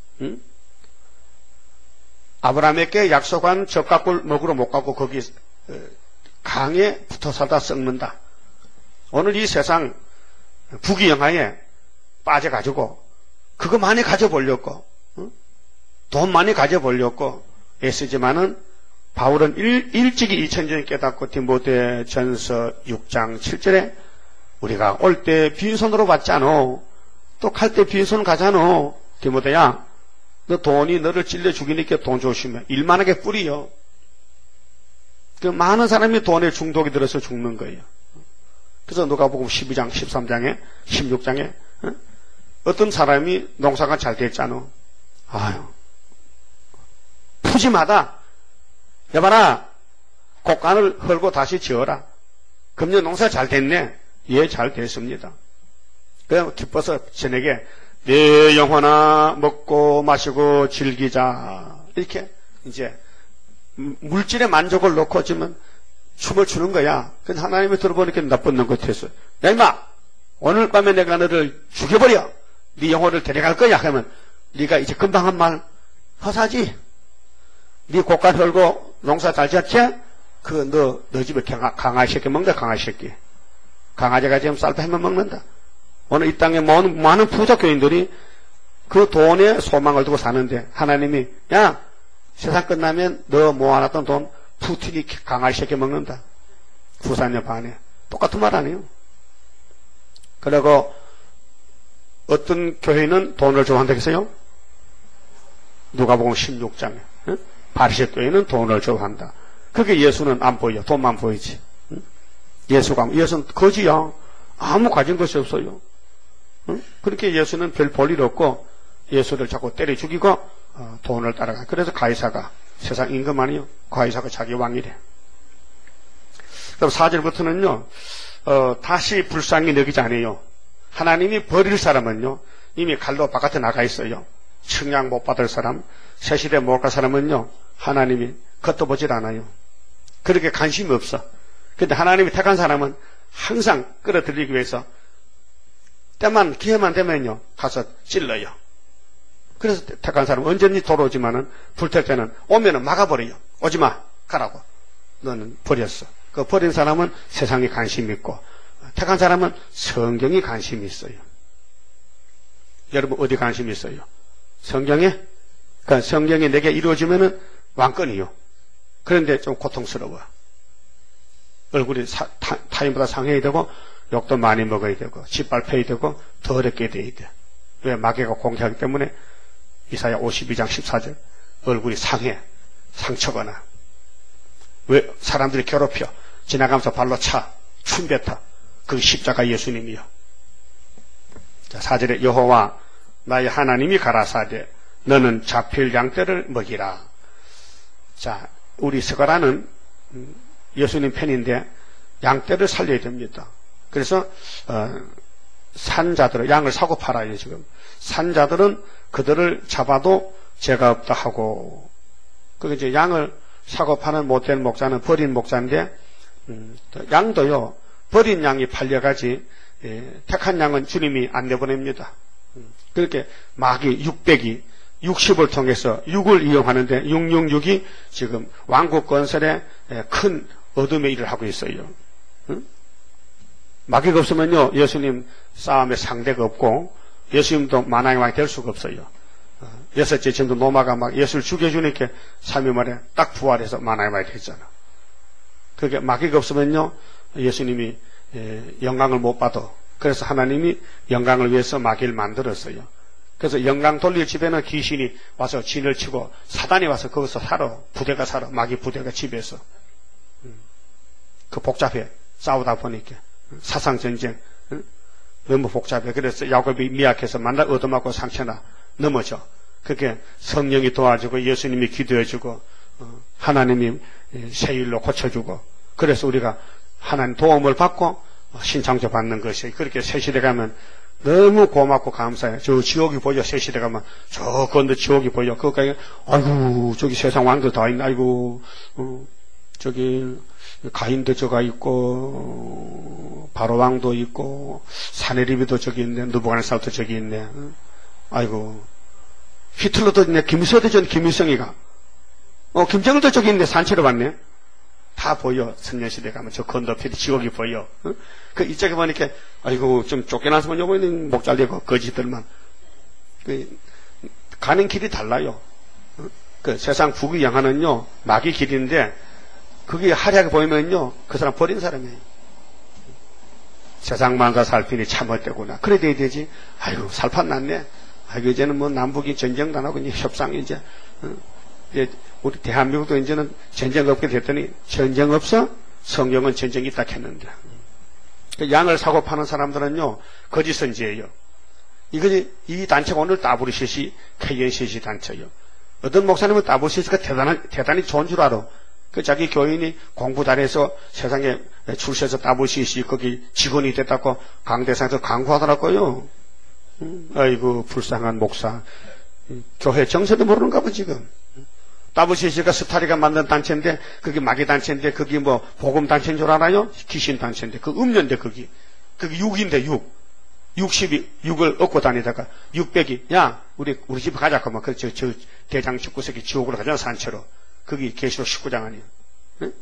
아브라함에게 약속한 젖과 꿀 먹으러 못 가고 거기 강에 붙어 살다 썩는다. 오늘 이 세상 부귀영화에 빠져가지고 그거 많이 가져보려고 돈 많이 가져보려고 애쓰지만은 바울은 일찍이 2000년 깨닫고 디모데전서 6장 7절에 우리가 올 때 빈손으로 왔잖아. 또 갈 때 빈손 가잖아. 디모데야, 너 돈이 너를 찔러 죽이니까 돈 조심해. 일만하게 뿌리요. 그 많은 사람이 돈에 중독이 들어서 죽는 거예요. 그래서 누가복음 12장, 13장에, 16장에 어떤 사람이 농사가 잘 됐잖아. 아유, 푸짐하다. 여봐라, 곡간을 헐고 다시 지어라. 금년 농사 잘 됐네. 예, 잘 됐습니다. 그냥 기뻐서 저녁에 내 영혼아 먹고 마시고 즐기자. 이렇게 이제 물질의 만족을 놓고 지면 춤을 추는 거야. 근데 하나님이 들어보니까 나쁜 놈 같아서 야 임마, 오늘 밤에 내가 너를 죽여버려. 네 영혼을 데려갈 거야. 하면 네가 이제 금방 한 말 허사지. 네 곡간 헐고 농사 잘 지었지? 너 집에 강아지 새끼 먹는다. 강아지 새끼. 강아지가 지금 쌀밥 해면 먹는다. 오늘 이 땅에 많은 부자 교인들이 그 돈에 소망을 두고 사는데 하나님이 야, 세상 끝나면 너 모아놨던 돈 푸틴이 강아지 새끼 먹는다. 후사녀 반에. 똑같은 말 아니에요. 그리고 어떤 교회는 돈을 좋아한다 했어요? 누가복음 16장에. 바리새 교회는 돈을 좋아한다. 그게 예수는 안 보여. 돈만 보이지. 예수는 거지야. 아무 가진 것이 없어요. 그렇게 예수는 별 볼 일 없고 예수를 자꾸 때려 죽이고 돈을 따라가. 그래서 가이사가 세상 임금 아니요. 가이사가 자기 왕이래. 그럼 4절부터는요. 다시 불쌍히 여기지 않아요. 하나님이 버릴 사람은요. 이미 갈로 바깥에 나가 있어요. 청약 못 받을 사람, 새시대 못 갈 사람은요. 하나님이 겉도 보질 않아요. 그렇게 관심이 없어. 근데 하나님이 택한 사람은 항상 끌어들이기 위해서 기회만 되면요 가서 찔러요. 그래서 택한 사람은 언제든지 돌아오지만은 불탈 때는 오면은 막아버려요. 오지마, 가라고. 너는 버렸어. 그 버린 사람은 세상에 관심이 있고 택한 사람은 성경에 관심이 있어요. 여러분 어디 관심이 있어요? 성경에? 그러니까 성경이 내게 이루어지면은 왕권이요. 그런데 좀 고통스러워. 얼굴이 타인보다 상해야 되고 욕도 많이 먹어야 되고 짓밟혀야 되고 더 어렵게 돼야 돼. 왜? 마귀가 공격하기 때문에. 이사야 52장 14절 얼굴이 상처가 나. 왜? 사람들이 괴롭혀 지나가면서 발로 차 춤뱉어. 그 십자가 예수님이요. 자, 4절에 여호와 나의 하나님이 가라사대 너는 잡힐 양떼를 먹이라. 자, 우리 스가라는 예수님 편인데 양떼를 살려야 됩니다. 그래서 산자들은 양을 사고 팔아요. 지금 산자들은 그들을 잡아도 죄가 없다 하고, 그 이제 양을 사고 파는 못된 목자는 버린 목자인데 양도요 버린 양이 팔려가지 택한 양은 주님이 안 내보냅니다. 그렇게 마귀 600이 60을 통해서 6을 이용하는데 666이 지금 왕국 건설에 큰 어둠의 일을 하고 있어요. 마귀가 없으면요 예수님 싸움에 상대가 없고 예수님도 만왕의 왕이 될 수가 없어요. 여섯째 전도 노마가 막 예수를 죽여주니까 3일 만에 딱 부활해서 만화의 됐잖아. 그게 마귀가 없으면요, 예수님이 영광을 못 받아. 그래서 하나님이 영광을 위해서 마귀를 만들었어요. 그래서 영광 돌릴 집에는 귀신이 와서 진을 치고 사단이 와서 거기서 살아. 부대가 살아. 마귀 부대가 집에서. 그 복잡해. 싸우다 보니까. 사상전쟁. 너무 복잡해. 그래서 야곱이 미약해서 만날 얻어맞고 상처나 넘어져. 그렇게 성령이 도와주고 예수님이 기도해주고 하나님이 세일로 고쳐주고 그래서 우리가 하나님 도움을 받고 신창조 받는 것이 그렇게 새 시대 가면 너무 고맙고 감사해요. 저 지옥이 보여. 새 시대 가면 저 건너 지옥이 보여. 그거까지 아이고 저기 세상 왕들 다 있네. 아이고 저기 가인도 저가 있고 바로 왕도 있고 사내리비도 저기 있네. 느부갓네살도 저기 있네. 아이고 히틀러도 있네. 김일성도 저기 김일성이가 김정일도 저기 있네. 산채로 봤네. 다 보여. 천년시대 가면 저 건너편에 지옥이 보여. 그 이쪽에 보니까 아이고 좀 쫓겨나서만 요번에는 목 잘리고 거지들만 가는 길이 달라요. 그 세상 북의 영화는요 마귀 길인데 그게 화려하게 보이면요 그 사람 버린 사람이에요. 세상만 다 살피니 참헛되구나. 그래 돼야 되지. 아이고 살판 났네. 아이고 이제는 뭐 남북이 전쟁도 안 하고 이제 협상 이제 우리 대한민국도 이제는 전쟁 없게 됐더니 전쟁 없어? 성경은 전쟁이 있다 했는데. 양을 사고 파는 사람들은요, 거짓 선지예요. 이 단체가 오늘 WCC, KNCC 단체예요. 어떤 목사님은 WCC가 대단히 좋은 줄 알아. 그 자기 교인이 공부 잘해서 세상에 출세해서 WCC 거기 직원이 됐다고 강대상에서 강구하더라고요. 아이고, 불쌍한 목사. 교회 정세도 모르는가 봐, 지금. WCC가 스타리가 만든 단체인데, 그게 마귀 단체인데, 그게 뭐, 복음 단체인 줄 알아요? 귀신 단체인데, 그 음료인데, 그게 6인데, 66을 얻고 다니다가, 600이, 야, 우리 집에 가자고, 막, 저 대장 19세기 지옥으로 가자, 산채로. 그게 계시록 19장 아니에요. 응?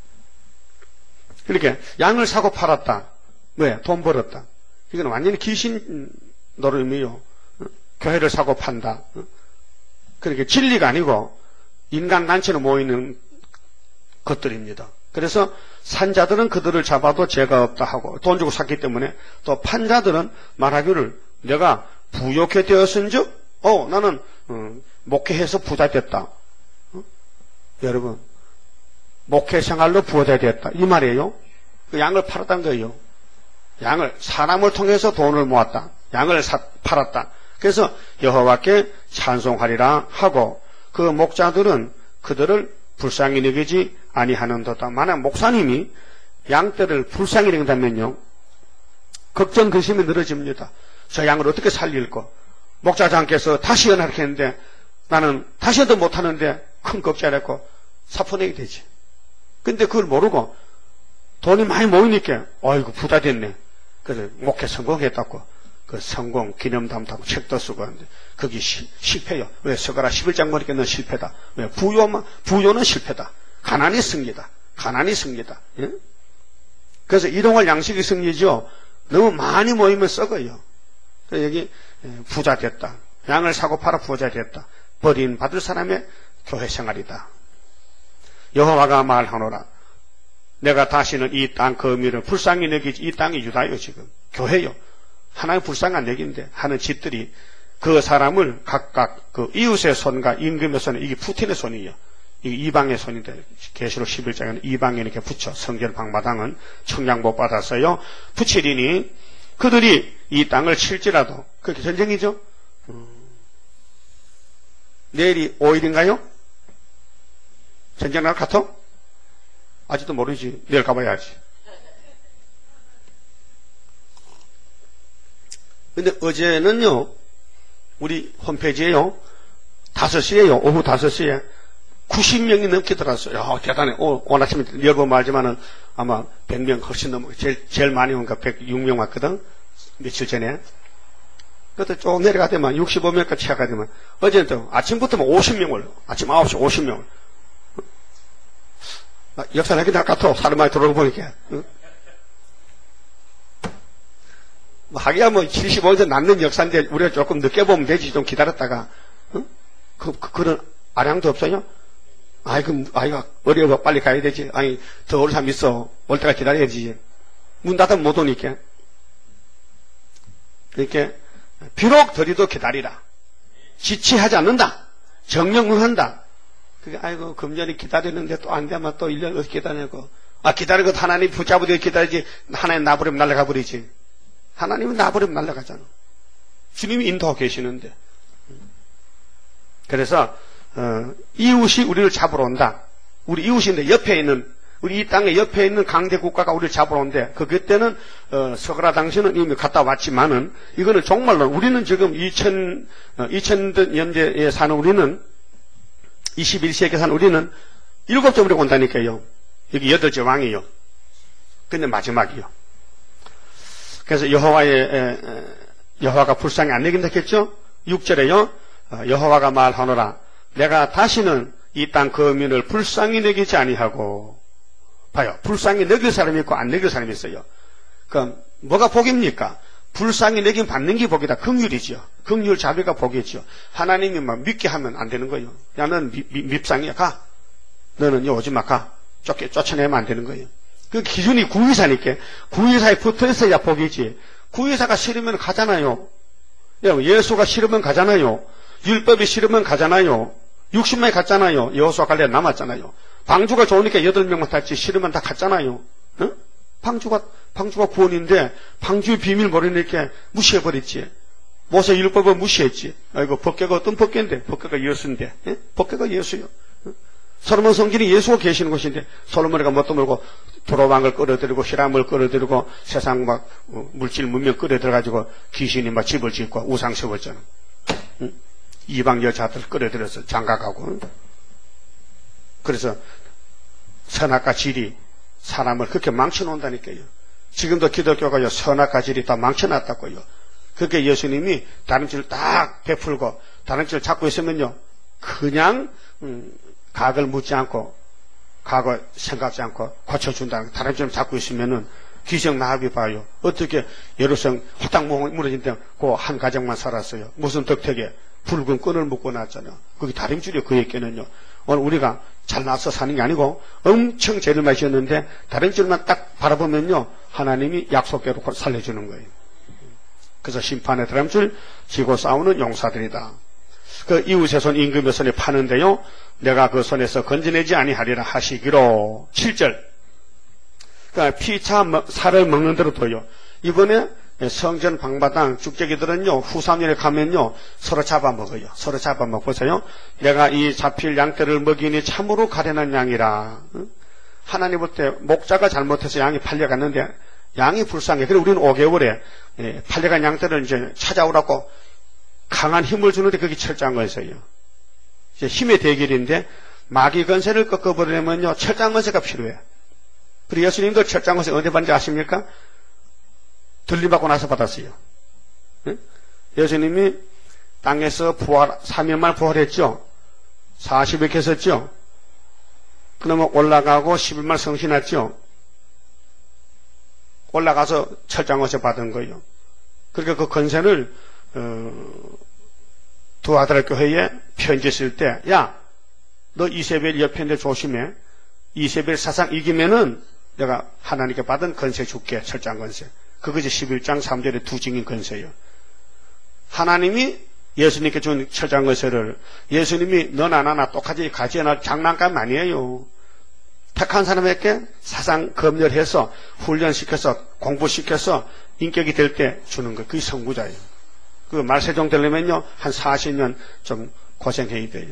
그렇게, 양을 사고 팔았다. 왜? 돈 벌었다. 이건 완전히 귀신 노름이요. 교회를 사고 판다. 그렇게 진리가 아니고, 인간 단체로 모이는 것들입니다. 그래서 산자들은 그들을 잡아도 죄가 없다 하고 돈 주고 샀기 때문에 또 판자들은 말하기를 내가 부욕해 되었은즉 나는 목회해서 부자 됐다. 여러분 목회 생활로 부자 됐다 이 말이에요. 그 양을 팔았다는 거예요. 양을 사람을 통해서 돈을 모았다. 양을 팔았다. 그래서 여호와께 찬송하리라 하고 그 목자들은 그들을 불쌍히 여기지 아니하는도다. 만약 목사님이 양떼를 불쌍히 여긴다면요, 걱정 근심이 늘어집니다. 저 양을 어떻게 살릴까? 목자장께서 다시 연하게 했는데 나는 다시 해도 못하는데 큰 걱정했고 사포내게 되지. 근데 그걸 모르고 돈이 많이 모이니까 아이고 부자 됐네. 그래서 목회 성공했다고. 그 성공 기념담하고 책도 쓰고 하는데 그게 실패요. 왜? 서가라 11장 보니까 넌 실패다. 왜? 부요는 실패다. 가난이 승리다. 가난이 승리다. 예? 그래서 이동할 양식이 승리죠. 너무 많이 모이면 썩어요. 그래서 여기 부자 됐다. 양을 사고 팔아 부자 됐다. 버림받을 사람의 교회 생활이다. 여호와가 말하노라. 내가 다시는 이 땅 거미를 불쌍히 여기지. 이 땅이 유다요 지금. 교회요. 하나의 불쌍한 얘기인데 하는 집들이 그 사람을 각각 그 이웃의 손과 임금의 손에 이게 푸틴의 손이에요. 이게 이방의 손인데 계시록 11장에는 이방에 이렇게 붙여 성전 방마당은 청량 못 받았어요. 붙이리니 그들이 이 땅을 칠지라도 그게 전쟁이죠. 내일이 5일인가요? 전쟁 날 같아? 아직도 모르지. 내일 가봐야지. 근데 어제는요, 우리 홈페이지에요, 5시에요, 오후 5시에 90명이 넘게 들어왔어요. 야, 대단해. 오늘 아침에 열번 말지만은 아마 100명 훨씬 넘어. 제일 많이 온가 106명 왔거든. 며칠 전에. 그것도 쭉 내려가더만 65명까지 채가더만. 어제는 또 아침부터 50명 올려. 아침 9시 50명. 역사는 하긴 할 것 같아. 사람 많이 들어오고 보니까. 하기야 75년 남는 역사인데 우리가 조금 늦게 보면 되지. 좀 기다렸다가 어? 그런 아량도 없어요? 아이가 어려워. 빨리 가야 되지. 아니, 더 올 사람 있어. 올 때까지 기다려야지. 문 닫으면 못 오니까. 이렇게, 비록 더디도 기다리라. 지체하지 않는다. 정령을 한다. 그게, 아이고, 금년에 기다리는데 또 안 되면 또 1년 어떻게 기다리고. 기다리고 하나님 붙잡으려 기다리지. 하나님 나버리면 날아가 버리지. 하나님은 나버리면 날아가잖아. 주님이 인도하고 계시는데. 그래서, 이웃이 우리를 잡으러 온다. 우리 이웃인데 옆에 있는, 우리 이 땅의 옆에 있는 강대 국가가 우리를 잡으러 온대. 그때는, 서그라 당시는 이미 갔다 왔지만은, 이거는 정말로, 우리는 지금 2000년대에 사는 우리는, 21세기에 사는 우리는 7째 우리가 온다니까요. 여기 8째 왕이요. 근데 마지막이요. 그래서 여호와가 불쌍히 안 여긴다 했겠죠? 6절에요. 여호와가 말하노라. 내가 다시는 이 땅 거민을 불쌍히 여기지 아니하고. 봐요. 불쌍히 여길 사람이 있고 안 여길 사람이 있어요. 그럼 뭐가 복입니까? 불쌍히 여김 받는 게 복이다. 긍휼이지요. 긍휼 자비가 복이지요. 하나님이 막 믿게 하면 안 되는 거예요. 야, 너는 밉상이야. 가. 너는 오지 마. 가. 쫓아내면 안 되는 거예요. 그 기준이 구의사니까. 구의사에 붙어 있어야 복이지. 구의사가 싫으면 가잖아요. 예수가 싫으면 가잖아요. 율법이 싫으면 가잖아요. 60명이 갔잖아요. 여호수아 갈렙 남았잖아요. 방주가 좋으니까 8명만 탔지. 싫으면 다 갔잖아요. 응? 방주가 구원인데 방주의 비밀 모르니까 무시해버렸지. 모세 율법을 무시했지. 아이고, 법궤가 어떤 법궤인데? 법궤가 예수인데. 예? 법궤가 예수요. 솔로몬 성전이 예수가 계시는 곳인데 솔로몬이가 뭣도 모르고 도로왕을 끌어들이고 히람을 끌어들이고 세상 막 물질 문명 끌어들여가지고 귀신이 막 집을 짓고 우상 세웠잖아. 응? 이방 여자들 끌어들여서 장가가고. 그래서 선악과 질이 사람을 그렇게 망쳐놓는다니까요. 지금도 기독교가 선악과 질이 다 망쳐놨다고요. 그렇게 예수님이 다른 질을 딱 베풀고 다른 질을 잡고 있으면요 그냥 각을 묻지 않고 과거 생각지 않고 고쳐준다. 다른 질을 잡고 있으면은 기정나합이 봐요. 어떻게 예루살렘 화당몽이 무너진데 그 한 가정만 살았어요. 무슨 덕택에 붉은 끈을 묶고 놨잖아요. 거기 다림줄이 그에게는요. 오늘 우리가 잘나서 사는 게 아니고 엄청 죄를 마셨는데 다림줄만 딱 바라보면요 하나님이 약속대로 살려주는 거예요. 그래서 심판의 다림줄 지고 싸우는 용사들이다. 그 이웃의 손 임금의 손에 파는데요 내가 그 손에서 건져내지 아니하리라 하시기로. 7절. 그러니까 피차 살을 먹는 대로 둬요. 이번에 성전 방바당 죽제기들은요 후삼년에 가면요 서로 잡아먹어요. 서로 잡아먹고서요 내가 이 잡힐 양떼를 먹이니 참으로 가련한 양이라. 하나님 볼 때 목자가 잘못해서 양이 팔려갔는데 양이 불쌍해. 그래 우리는 5개월에 팔려간 양떼를 이제 찾아오라고 강한 힘을 주는데 그게 철저한 거였어요. 이제 힘의 대결인데 마귀 건세를 꺾어버리려면요 철저한 건세가 필요해. 그리고 예수님도 철저한 건세 언제 받는지 아십니까? 들림받고 나서 받았어요. 네? 예수님이 땅에서 3년 만에 부활했죠. 40일 계셨죠. 그러면 올라가고 10일 만에 성신했죠. 올라가서 철저한 것을 받은 거예요. 그러니까 그 건세를 두 아들 교회에 편지 쓸 때, 야, 너 이세벨 옆에 있는데 조심해. 이세벨 사상 이기면은 내가 하나님께 받은 건세 줄게. 철저한 건세. 그것이 11장 3절의 두 증인 건세예요. 하나님이 예수님께 준 철저한 건세를 예수님이 너나 나나 똑같이 가지나 장난감 아니에요. 택한 사람에게 사상 검열해서 훈련시켜서 공부시켜서 인격이 될 때 주는 거. 그게 선구자예요. 그 말세종 되려면요 한 40년 좀 고생해야 돼요.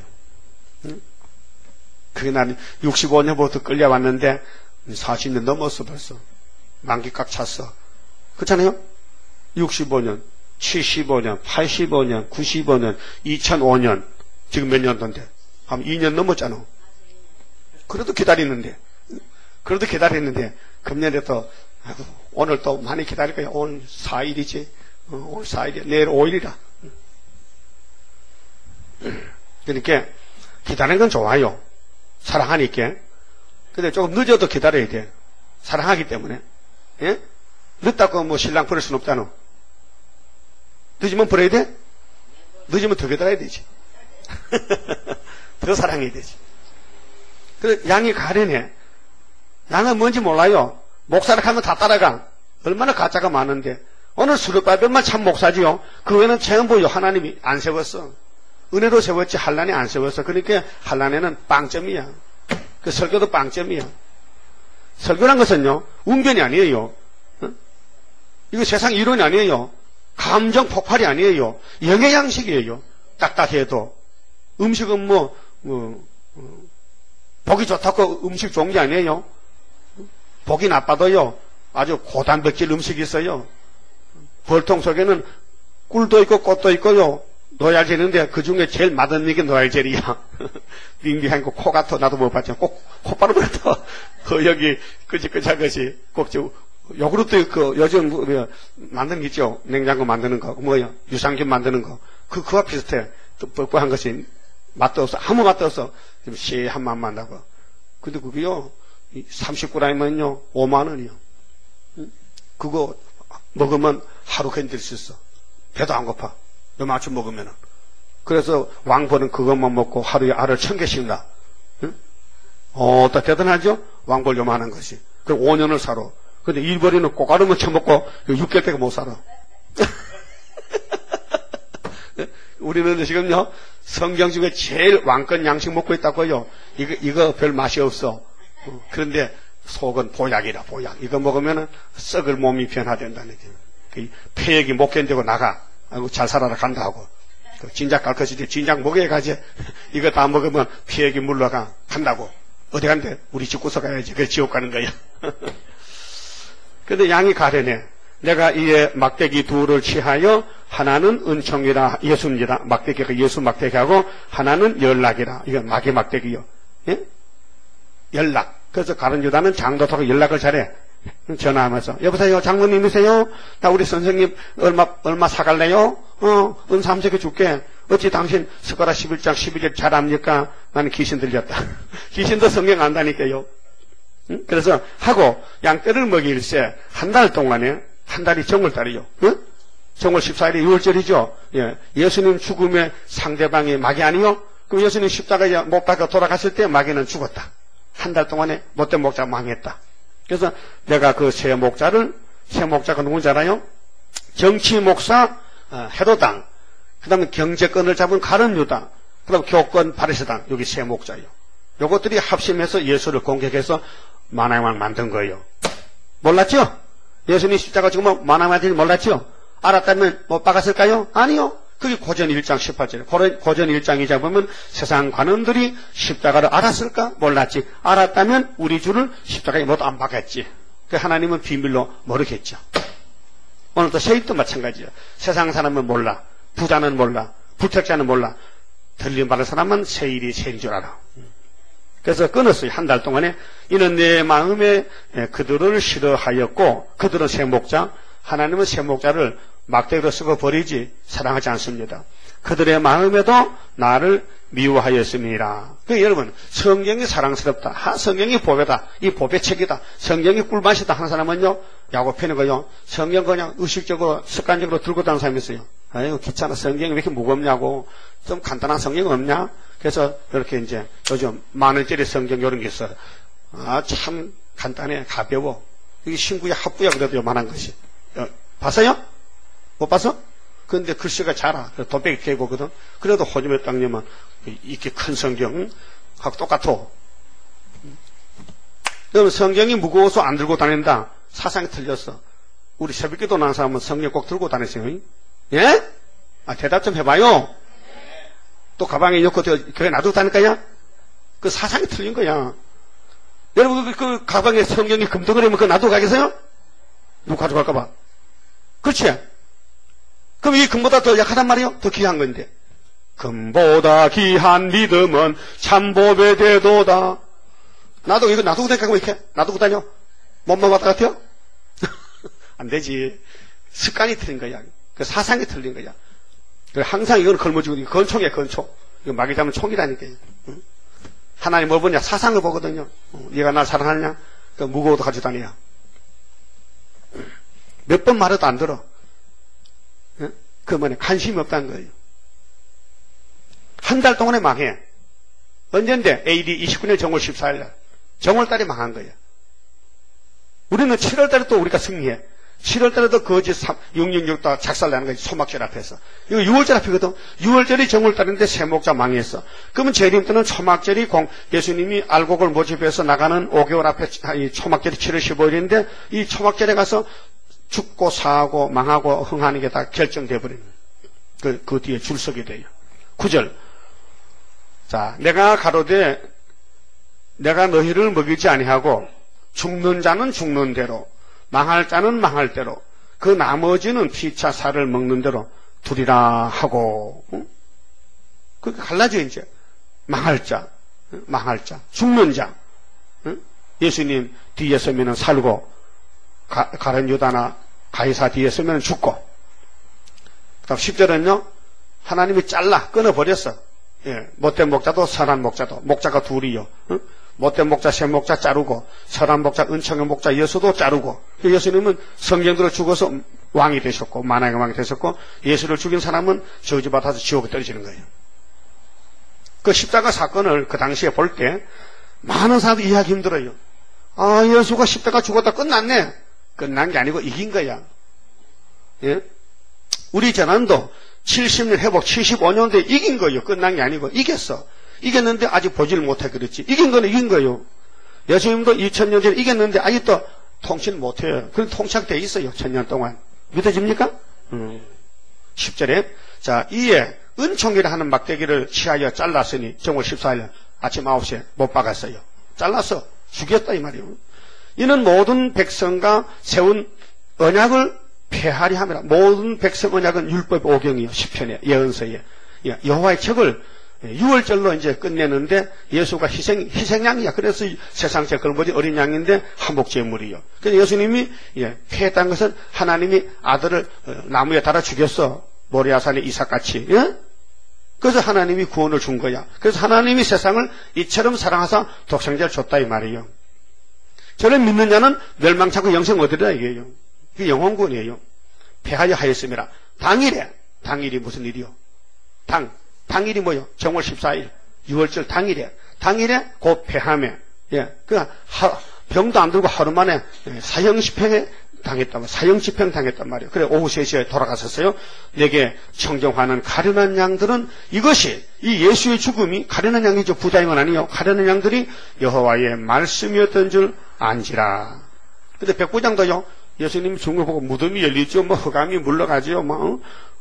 그게 난 65년부터 끌려왔는데 40년 넘었어 벌써. 만기 꽉 찼어. 그렇잖아요? 65년, 75년, 85년, 95년, 2005년 지금 몇 년도인데 한 2년 넘었잖아. 그래도 기다리는데 금년에 또 오늘 또 많이 기다릴 거야. 오늘 4일이지. 오늘 4일이야. 내일 5일이라. 그러니까 기다리는 건 좋아요. 사랑하니까. 근데 조금 늦어도 기다려야 돼. 사랑하기 때문에. 예? 늦다고 뭐 신랑 버릴 수는 없잖아. 늦으면 버려야 돼? 늦으면 더 기다려야 되지. 더 사랑해야 되지. 그래, 양이 가련해. 양은 뭔지 몰라요. 목사를 하면 다 따라가. 얼마나 가짜가 많은데. 오늘 수렵바벨만 참 목사지요. 그 외에는 전부 하나님이 안 세웠어. 은혜로 세웠지 한란에 안 세웠어. 그러니까 한란에는 빵점이야. 그 설교도 빵점이야. 설교란 것은요, 웅변이 아니에요. 이거 세상 이론이 아니에요. 감정 폭발이 아니에요. 영의 양식이에요. 딱딱해도. 음식은 보기 좋다고 음식 좋은 게 아니에요. 보기 나빠도요, 아주 고단백질 음식이 있어요. 벌통 속에는 꿀도 있고 꽃도 있고요. 노얄젤인데 그 중에 제일 맛없는 게 노얄젤이야. 빙빙한 거 코 같아. 나도 못 봤죠. 꼭 콧바로 같아. 그 여기 끄직끄직한 것이 꼭 요구르트 요즘 만드는 게 있죠. 냉장고 만드는 거 뭐야 유산균 만드는 거 그와 비슷해. 또 뻑뻑한 것이 맛도 없어. 아무 맛도 없어. 좀 시한 맛만 나고. 근데 그게요 30g이면요 5만 원이요. 그거 먹으면 하루 견딜 수 있어. 배도 안 고파. 요만큼 먹으면은. 그래서 왕벌은 그것만 먹고 하루에 알을 1000개씩 나. 응? 또 대단하죠? 왕벌 요만한 것이. 그럼 5년을 살아. 근데 일벌이는 꼬가루만 쳐먹고 6개월밖에 못 살아. 우리는 지금요, 성경 중에 제일 왕권 양식 먹고 있다고요. 이거 별 맛이 없어. 그런데 속은 보약이라, 보약. 이거 먹으면은 썩을 몸이 변화된다는 게. 폐액이 못 견디고 나가. 아이고, 잘 살아라 간다 하고. 진작 갈 것이지, 진작 먹어야 가지. 이거 다 먹으면 폐액이 물러가, 간다고. 어디 간대? 우리 집 구석 가야지. 그래, 지옥 가는 거야. 근데 양이 가련해. 내가 이에 막대기 둘을 취하여 하나는 은총이라 예수입니다. 막대기가 예수 막대기하고 하나는 연락이라. 이건 마귀 막대기요. 예? 연락. 그래서 가룟 유다는 장도토록 연락을 잘해. 전화하면서 여보세요 장모님이세요? 나 우리 선생님 얼마 사갈래요? 은 3세개 줄게. 어찌 당신 스가랴 11장 12절 잘 압니까? 나는 귀신 들렸다. 귀신도 성경 안다니까요. 그래서 하고 양떼를 먹일세 한 달 동안에 한 달이 정월달이요. 정월 14일이 6월절이죠. 예. 예수님 죽음의 상대방이 마귀 아니요? 그럼 예수님 십자가에 못 박아 돌아갔을 때 마귀는 죽었다. 한 달 동안에 못된 목자 망했다. 그래서 내가 그 새 목자가 누군지 알아요? 정치 목사 헤로당, 그 다음에 경제권을 잡은 가룟 유다, 그 다음에 교권 바리새당, 여기 새 목자예요. 요것들이 합심해서 예수를 공격해서 만왕왕 만든 거예요. 몰랐죠? 예수님 십자가 죽으면 만왕왕 될 몰랐죠? 알았다면 못 박았을까요? 아니요. 그게 고전 1장 18절. 고전 1장 2장 보면 세상 관원들이 십자가를 알았을까? 몰랐지. 알았다면 우리 주를 십자가에 못 안 박았지. 그 하나님은 비밀로 모르겠죠. 오늘도 세입도 마찬가지예요. 세상 사람은 몰라. 부자는 몰라. 부택자는 몰라. 들림 받을 사람은 세일이 세인 줄 알아. 그래서 끊었어요. 한 달 동안에. 이는 내 마음에 그들을 싫어하였고 그들은 새 목자. 하나님은 새 목자를 막대기로 쓰고 버리지 사랑하지 않습니다. 그들의 마음에도 나를 미워하였습니다. 그러니까 여러분 성경이 사랑스럽다. 성경이 보배다. 이 보배 책이다. 성경이 꿀맛이다 하는 사람은요. 야구 펴는 거요. 성경 그냥 의식적으로 습관적으로 들고 다니는 사람이 있어요. 아유 귀찮아. 성경이 왜 이렇게 무겁냐고. 좀 간단한 성경 없냐? 그래서 이렇게 이제 요즘 10,000원짜리 성경 이런 게 있어요. 참 간단해. 가벼워. 이게 신구야 합구야 그래도 요만한 것이. 봤어요? 못 봤어? 근데 글씨가 작아. 돈백이 개고거든. 그래도 호주에 땅님은 이렇게 큰 성경 하고 똑같아. 여러분 성경이 무거워서 안 들고 다닌다. 사상이 틀렸어. 우리 새벽기도 나는 사람은 성경 꼭 들고 다니세요. 예? 대답 좀 해봐요. 또 가방에 넣고 교회 놔두고 다닐까요? 그 사상이 틀린 거야. 여러분 그 가방에 성경이 금덩어리면 그거 놔두고 가겠어요? 누구 가져갈까봐. 그렇지? 그럼 이 금보다 더 약하단 말이요? 더 귀한 건데. 금보다 귀한 믿음은 참보배 되도다. 나도 이거 놔두고 다니까 이렇게 놔두고 다녀? 몸만 왔다 같아요? 안 되지. 습관이 틀린 거야. 그 사상이 틀린 거야. 항상 이건 걸머쥐고, 이거 건총이야, 건총. 이거 마귀 잡으면 총이라니까요. 응? 하나님 뭘 보냐? 사상을 보거든요. 얘가 날 사랑하느냐? 그 무거워도 가지고 다녀. 몇 번 말해도 안 들어. 그 뭐냐? 관심이 없다는 거예요. 한 달 동안에 망해. 언젠데? AD 29년 정월 14일 날. 정월달에 망한 거예요. 우리는 7월달에 또 우리가 승리해. 7월달에도 거짓 666다 작살나는 거지. 소막절 앞에서. 이거 6월절 앞이거든. 6월절이 정월달인데 세목자 망했어. 그러면 재림 때는 초막절이 예수님이 알곡을 모집해서 나가는 5개월 앞에 이 초막절이 7월 15일인데 이 초막절에 가서 죽고 사하고 망하고 흥하는 게 다 결정돼 버리는 그 뒤에 줄 서게 돼요. 9절. 자, 내가 가로되 내가 너희를 먹이지 아니하고 죽는 자는 죽는 대로 망할 자는 망할 대로 그 나머지는 피차 살을 먹는 대로 두리라 하고 그렇게 갈라져 이제 망할 자 죽는 자 예수님 뒤에 서면은 살고 가룟 유다나 가이사 뒤에 서면은 죽고 그다음 10절은요 하나님이 잘라 끊어버렸어. 예, 못된 목자도 선한 목자도 목자가 둘이요. 못된 목자 세 목자 자르고 선한 목자 은총의 목자 예수도 자르고 예수님은 성경대로 죽어서 왕이 되셨고 만왕의 왕이 되셨고 예수를 죽인 사람은 저주받아서 지옥에 떨어지는 거예요. 그 십자가 사건을 그 당시에 볼 때 많은 사람들이 이해하기 힘들어요. 아, 예수가 십자가 죽었다 끝났네. 끝난 게 아니고 이긴 거야. 예? 우리 재난도 70년 회복 75년도에 이긴 거예요. 끝난 게 아니고 이겼어. 이겼는데 아직 보지를 못해 그렇지. 이긴 거는 이긴 거예요. 예수님도 2000년 전에 이겼는데 아직도 통치를 못해요. 그런 통치돼 있어요. 1000년 동안. 믿어집니까? 10절에 자 이에 은총이라 하는 막대기를 취하여 잘랐으니 정월 14일 아침 9시에 못 박았어요. 잘랐어. 죽였다 이 말이에요. 이는 모든 백성과 세운 언약을 폐하리 함이라. 모든 백성 언약은 율법 5경이요. 10편에 예언서에 여호와의 책을 6월절로 이제 끝내는데 예수가 희생양이야. 그래서 세상 제걸 뭐지 어린 양인데 한복제물이요. 그래서 예수님이 폐했다는 것은 하나님이 아들을 나무에 달아 죽였어. 모리아산의 이삭같이. 예? 그래서 하나님이 구원을 준 거야. 그래서 하나님이 세상을 이처럼 사랑하사 독생자를 줬다 이 말이에요. 저를 믿는 자는 멸망치 않고 영생 얻으리라 이게요. 그게 영혼구원이에요. 폐하여 하였음이라. 당일이 무슨 일이요? 당일이 뭐요? 정월 14일 6월절 당일에 곧 폐함에 병도 안 들고 하루 만에 사형집행 당했단 말이에요. 그래 오후 3시에 돌아갔었어요. 내게 청정하는 가련한 양들은 이것이 이 예수의 죽음이 가련한 양이죠. 부자임은 아니요. 가련한 양들이 여호와의 말씀이었던 줄 안지라. 근데 백부장도요. 예수님이 죽은 걸 보고 무덤이 열리죠. 뭐 흑암이 물러가죠. 뭐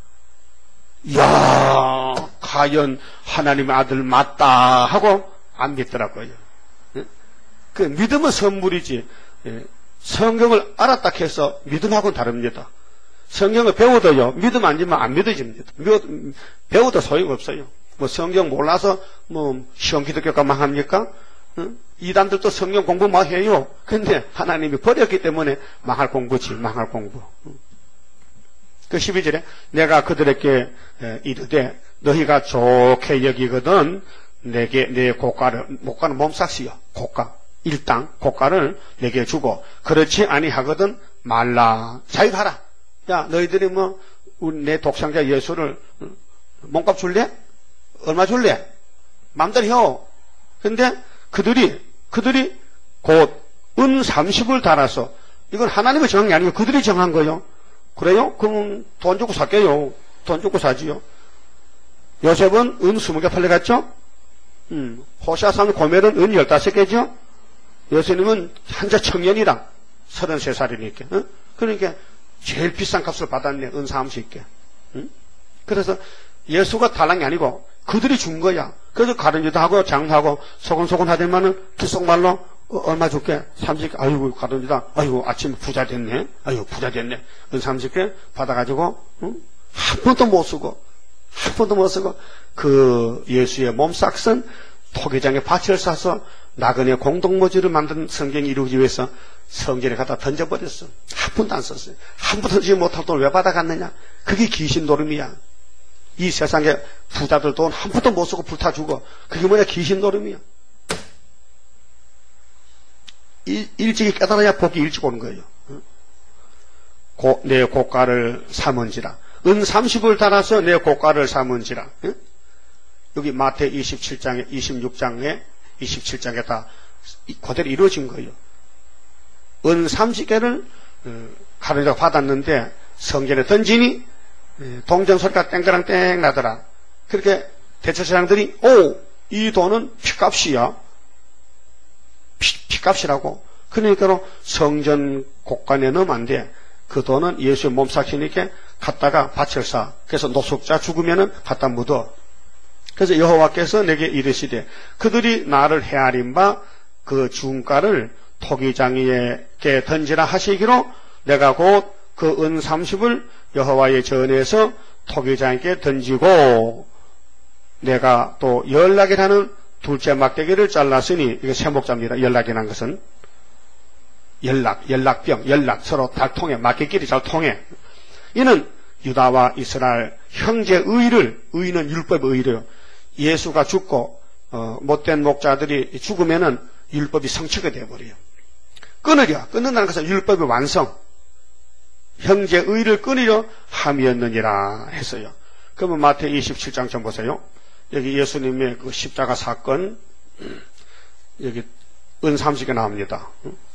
이야 과연 하나님의 아들 맞다 하고 안 믿더라고요. 그 믿음은 선물이지. 성경을 알았다 해서 믿음하고는 다릅니다. 성경을 배워도요 믿음 안 지면 안 믿어집니다. 배워도 소용없어요. 뭐 성경 몰라서 뭐 시험 기독교가만 합니까? 이단들도 성경 공부 막 해요. 근데 하나님이 버렸기 때문에 망할 공부지. 망할 공부. 그 12절에 내가 그들에게 이르되 너희가 좋게 여기거든 내게 내 고가는 몸삭시여 고가 일당 고가를 내게 주고 그렇지 아니하거든 말라. 자기가 하라. 야 너희들이 뭐 내 독생자 예수를 몸값 줄래? 얼마 줄래? 맘대로 해. 근데 그들이 곧 은 30을 달아서 이건 하나님이 정한 게 아니고 그들이 정한 거예요. 그래요? 그럼 돈 주고 살게요. 돈 주고 사지요. 요셉은 은 20개 팔려갔죠? 호시아사는 고멜은 은 15개죠? 예수님은 한자 청년이라 33살이니까. 그러니까 제일 비싼 값을 받았네. 은 30개. 그래서 예수가 달란 게 아니고 그들이 준 거야. 그래서 가룟유다 하고 장사하고 소곤소곤 하더만은 귓속말로 얼마 줄게? 30개. 아이고 가룟유다. 아이고 아침에 부자 됐네. 아이고 부자 됐네. 은 30개 받아가지고 한 번도 못 쓰고 그 예수의 몸삭선 토기장에 밭을 사서 나그네 공동모지를 만든 성경이 이루어지기 위해서 성전에 갖다 던져버렸어. 한 푼도 안 썼어요. 한 푼도 쓰지 못할 돈을 왜 받아갔느냐? 그게 귀신 노름이야. 이 세상에 부자들 돈 한 푼도 못 쓰고 불타주고 그게 뭐냐? 귀신 노름이야. 일찍이 깨달아야 복이 일찍 오는 거예요. 내 고가를 삼은지라. 은 30을 달아서 내 고가를 삼은지라. 여기 마태 27장에 26장에 27장에 다 그대로 이루어진 거예요. 은 30개를 가로자가 받았는데 성전에 던지니 동전 소리가 땡그랑 땡 나더라. 그렇게 대제사장들이 이 돈은 핏값이야. 핏값이라고. 그러니까 성전 곳간에 넣으면 안 돼. 그 돈은 예수의 몸삭이니까 갖다가 밭을 사. 그래서 노숙자 죽으면은 갖다 묻어. 그래서 여호와께서 내게 이르시되 그들이 나를 헤아린 바 그 중가를 토기장이에게 던지라 하시기로 내가 곧 그 은 30을 여호와의 전에서 토기장에게 던지고 내가 또 연락이라는 둘째 막대기를 잘랐으니 이게 세목자입니다. 연락이라는 것은 연락병, 서로 잘 통해, 막대기끼리 잘 통해. 이는 유다와 이스라엘 형제 의는 율법의 의래요. 예수가 죽고 못된 목자들이 죽으면은 율법이 성취가 되어버려요. 끊는다는 것은 율법의 완성. 형제 의를 끊으려 함이었느니라 했어요. 그러면 마태 27장 좀 보세요. 여기 예수님의 그 십자가 사건, 여기 은 30개 나옵니다.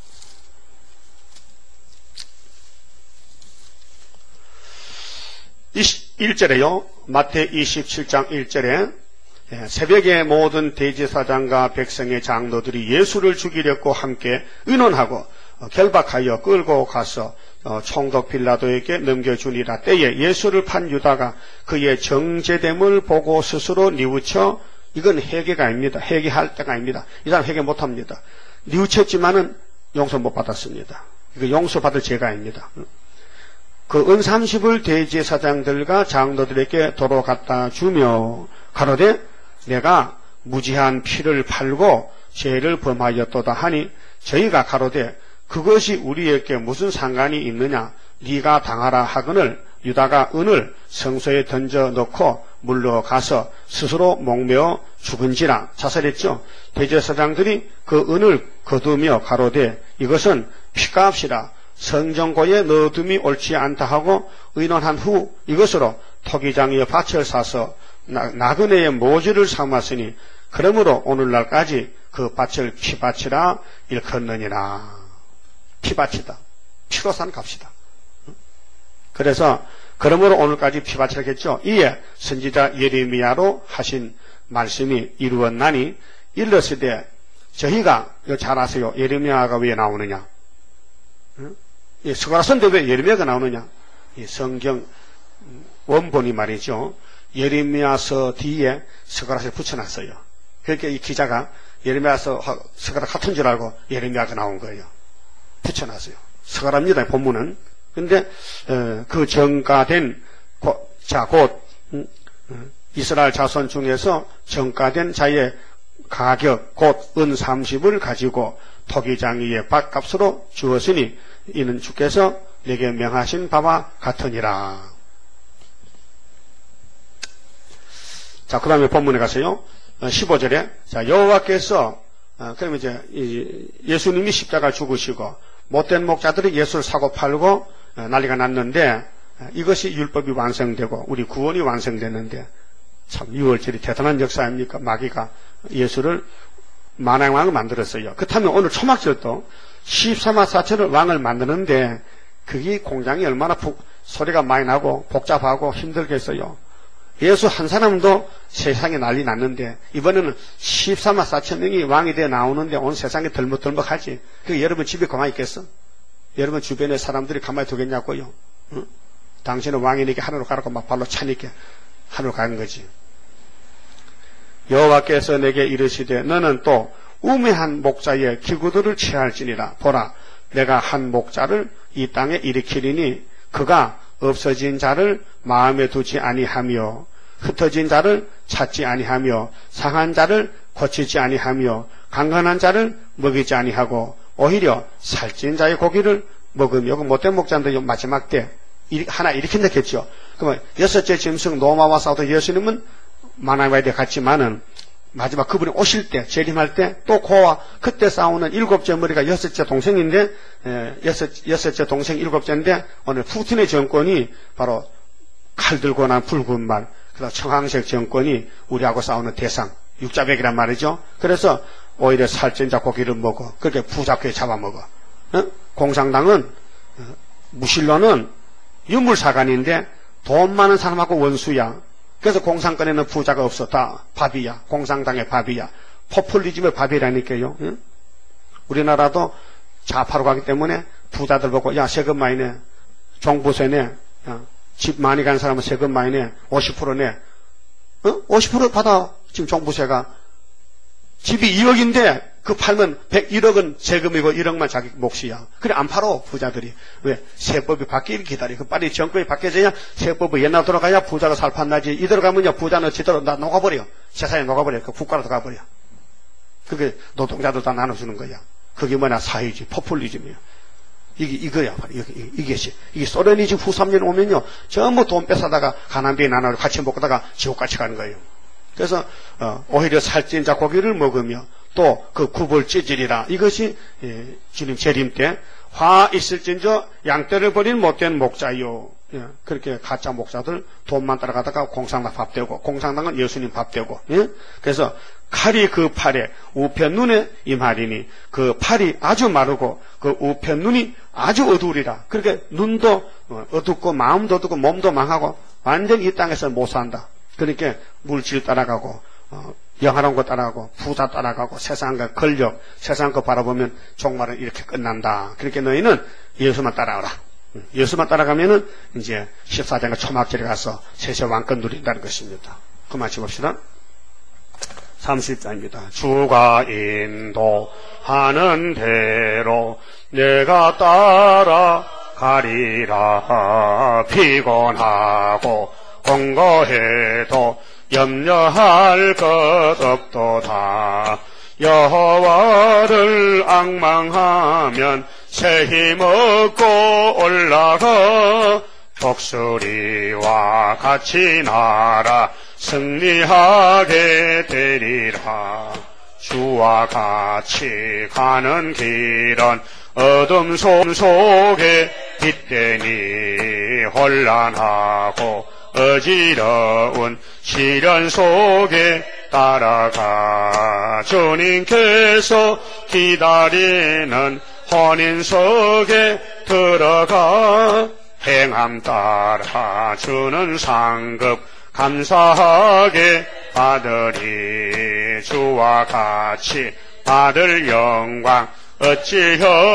1절에요. 마태 27장 1절에 새벽에 모든 대제사장과 백성의 장로들이 예수를 죽이려고 함께 의논하고 결박하여 끌고 가서 총독 빌라도에게 넘겨주니라. 때에 예수를 판 유다가 그의 정죄됨을 보고 스스로 뉘우쳐, 이건 회개가 아닙니다. 회개할 때가 아닙니다. 이 사람 회개 못합니다. 뉘우쳤지만은 용서 못 받았습니다. 이거 용서받을 죄가 아닙니다. 그 은 30을 대제사장들과 장로들에게 도로 갖다 주며 가로되 내가 무지한 피를 팔고 죄를 범하였도다 하니 저희가 가로되 그것이 우리에게 무슨 상관이 있느냐. 네가 당하라 하거늘 유다가 은을 성소에 던져 넣고 물러가서 스스로 목매어 죽은지라. 자살했죠. 대제사장들이 그 은을 거두며 가로되 이것은 피값이라. 성전고에 넣어둠이 옳지 않다 하고 의논한 후 이것으로 토기장의 밭을 사서 나그네의 모지를 삼았으니 그러므로 오늘날까지 그 밭을 피밭이라 일컫느니라. 피밭이다. 피로 산 값이다. 그래서 그러므로 오늘까지 피밭이라 했죠. 이에 선지자 예레미야로 하신 말씀이 이루었나니 일렀으되 저희가 이거 잘 아세요. 예레미야가 왜 나오느냐. 스가랴 선데 왜 예레미야가 나오느냐. 이 성경 원본이 말이죠. 예레미야서 뒤에 스가랴를 붙여놨어요. 그러니까 이 기자가 예레미야서 스가랴 같은 줄 알고 예레미야가 나온 거예요. 붙여놨어요. 스가랴입니다. 본문은. 근데 그 정가된 곧 이스라엘 자손 중에서 정가된 자의 가격 곧 은 30을 가지고 토기장이의 밭값으로 주었으니 이는 주께서 내게 명하신 바와 같으니라. 자, 그 다음에 본문에 가세요. 15절에 자 여호와께서 그러면 이제 예수님이 십자가 죽으시고 못된 목자들이 예수를 사고 팔고 난리가 났는데 이것이 율법이 완성되고 우리 구원이 완성됐는데 참 6월절이 대단한 역사 아닙니까? 마귀가 예수를 만왕왕을 만들었어요. 그렇다면 오늘 초막절도 13화 4천을 왕을 만드는데 그게 공장이 얼마나 소리가 많이 나고 복잡하고 힘들겠어요. 예수 한 사람도 세상에 난리 났는데 이번에는 13만 4천 명이 왕이 되어 나오는데 온 세상에 덜먹덜먹하지. 그 여러분 집에 가만히 있겠어? 여러분 주변에 사람들이 가만히 두겠냐고요? 응? 당신은 왕이니까 하늘로 가라고 막 발로 차니까 하늘로 가는 거지. 여호와께서 내게 이르시되 너는 또 우매한 목자의 기구들을 취할지니라. 보라 내가 한 목자를 이 땅에 일으키리니 그가 없어진 자를 마음에 두지 아니하며 흩어진 자를 찾지 아니하며 상한 자를 고치지 아니하며 강건한 자를 먹이지 아니하고 오히려 살찐 자의 고기를 먹으며 못된 목자인데 마지막 때 하나 일으킨다 했죠. 그러면 여섯째 짐승 노마와 싸우던 예수님은 만화와에 갔지만은 마지막 그분이 오실 때 재림할 때 또 그와 그때 싸우는 일곱째 머리가 여섯째 동생인데 여섯째 동생 일곱째인데 오늘 푸틴의 정권이 바로 칼 들고 난 붉은 말 그래서 청황색 정권이 우리하고 싸우는 대상, 육자백이란 말이죠. 그래서 오히려 살찐 자 고기를 먹어. 그렇게 부자께 잡아먹어. 공산당은, 무신론은 유물사관인데 돈 많은 사람하고 원수야. 그래서 공산권에는 부자가 없어. 다 밥이야. 공산당의 밥이야. 포퓰리즘의 밥이라니까요. 우리나라도 좌파로 가기 때문에 부자들 보고, 야, 세금 많이 내. 종부세 내. 집 많이 간 사람은 세금 많이 내. 50% 내. 50% 받아. 지금 종부세가. 집이 2억인데 그 팔면 101억은 세금이고 1억만 자기 몫이야. 그래 안 팔어 부자들이. 왜? 세법이 바뀌길 기다려. 그 빨리 정권이 바뀌어져야 세법이 옛날 돌아가야 부자가 살판나지. 이대로 가면요 부자는 지대로 다 녹아버려. 세상에 녹아버려. 그 국가로 들어가버려. 그게 노동자들 다 나눠주는 거야. 그게 뭐냐 사회주의 포퓰리즘이야. 이거야. 이게 소련이 지금 후 3년 오면요 전부 돈 뺏어다가 가난비에 나눠 같이 먹다가 지옥같이 가는 거예요. 그래서 오히려 살찐 자 고기를 먹으며 또 그 굽을 찌질이라. 이것이 주님 재림 때 화 있을진저 양떼를 버린 못된 목자요. 그렇게 가짜 목사들 돈만 따라가다가 공산당 밥 되고, 공산당은 예수님 밥 되고. 그래서 칼이 그 팔에 우편 눈에 임하리니 그 팔이 아주 마르고 그 우편 눈이 아주 어두우리라. 그렇게 눈도 어둡고 마음도 어둡고 몸도 망하고 완전 이 땅에서 못 산다. 그러니까 물질 따라가고 영화로운 거 따라가고 부자 따라가고 세상과 권력 세상 거 바라보면 종말은 이렇게 끝난다. 그러니까 너희는 예수만 따라오라. 예수만 따라가면은 이제 14장과 초막절에 가서 세세왕권 누린다는 것입니다. 그만 봅시다. 30장입니다. 주가 인도하는 대로 내가 따라가리라. 피곤하고 공고해도 염려할 것 없도다. 여호와를 앙망하면 새 힘 얻고 올라가 독수리와 같이 날아 승리하게 되리라. 주와 같이 가는 길은 어둠 속에 빛되니 혼란하고 어지러운 시련 속에 따라가 주님께서 기다리는 혼인석에 들어가 행함 따라 주는 상급 감사하게 받으리. 주와 같이 받을 영광 어찌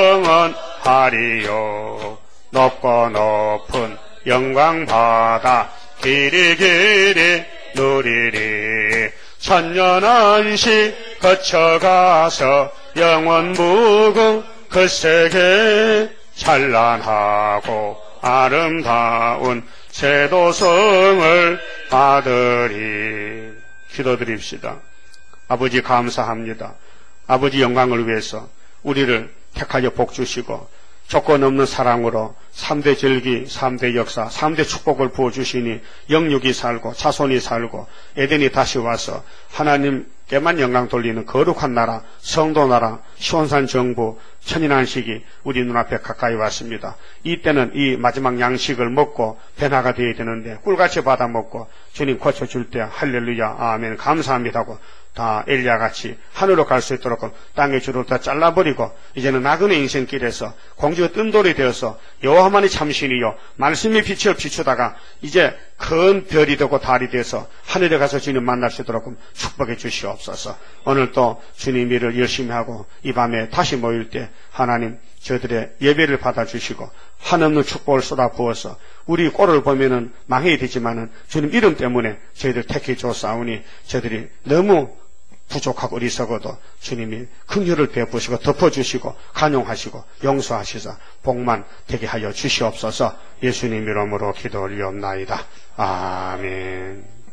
형언하리요. 높고 높은 영광 받아 길이 누리리. 천년한시 거쳐가서 영원 무궁 그 세계 찬란하고 아름다운 제도성을 받으리. 기도드립시다. 아버지 감사합니다. 아버지 영광을 위해서 우리를 택하여 복주시고 조건 없는 사랑으로 3대 절기, 3대 역사, 3대 축복을 부어주시니 영육이 살고 자손이 살고 에덴이 다시 와서 하나님께만 영광 돌리는 거룩한 나라, 성도 나라, 시온산 정부, 천인안식이 우리 눈앞에 가까이 왔습니다. 이때는 이 마지막 양식을 먹고 변화가 되어야 되는데 꿀같이 받아 먹고 주님 고쳐줄 때 할렐루야 아멘 감사합니다 하고 다 엘리야같이 하늘로 갈 수 있도록 땅의 줄을 다 잘라버리고 이제는 나그네 인생길에서 공주가 뜬돌이 되어서 여호와만이 참신이요 말씀의 빛을 비추다가 이제 큰 별이 되고 달이 되어서 하늘에 가서 주님 만날 수 있도록 축복해 주시옵소서. 오늘 또 주님 일을 열심히 하고 이 밤에 다시 모일 때 하나님 저들의 예배를 받아주시고 한없는 축복을 쏟아 부어서 우리 꼴을 보면은 망해야 되지만은 주님 이름 때문에 저희들 택해 줬사오니 저들이 너무 부족하고 어리석어도 주님이 긍휼을 베푸시고 덮어주시고 간용하시고 용서하시사 복만 되게 하여 주시옵소서. 예수님 이름으로 기도 올리옵나이다. 아멘.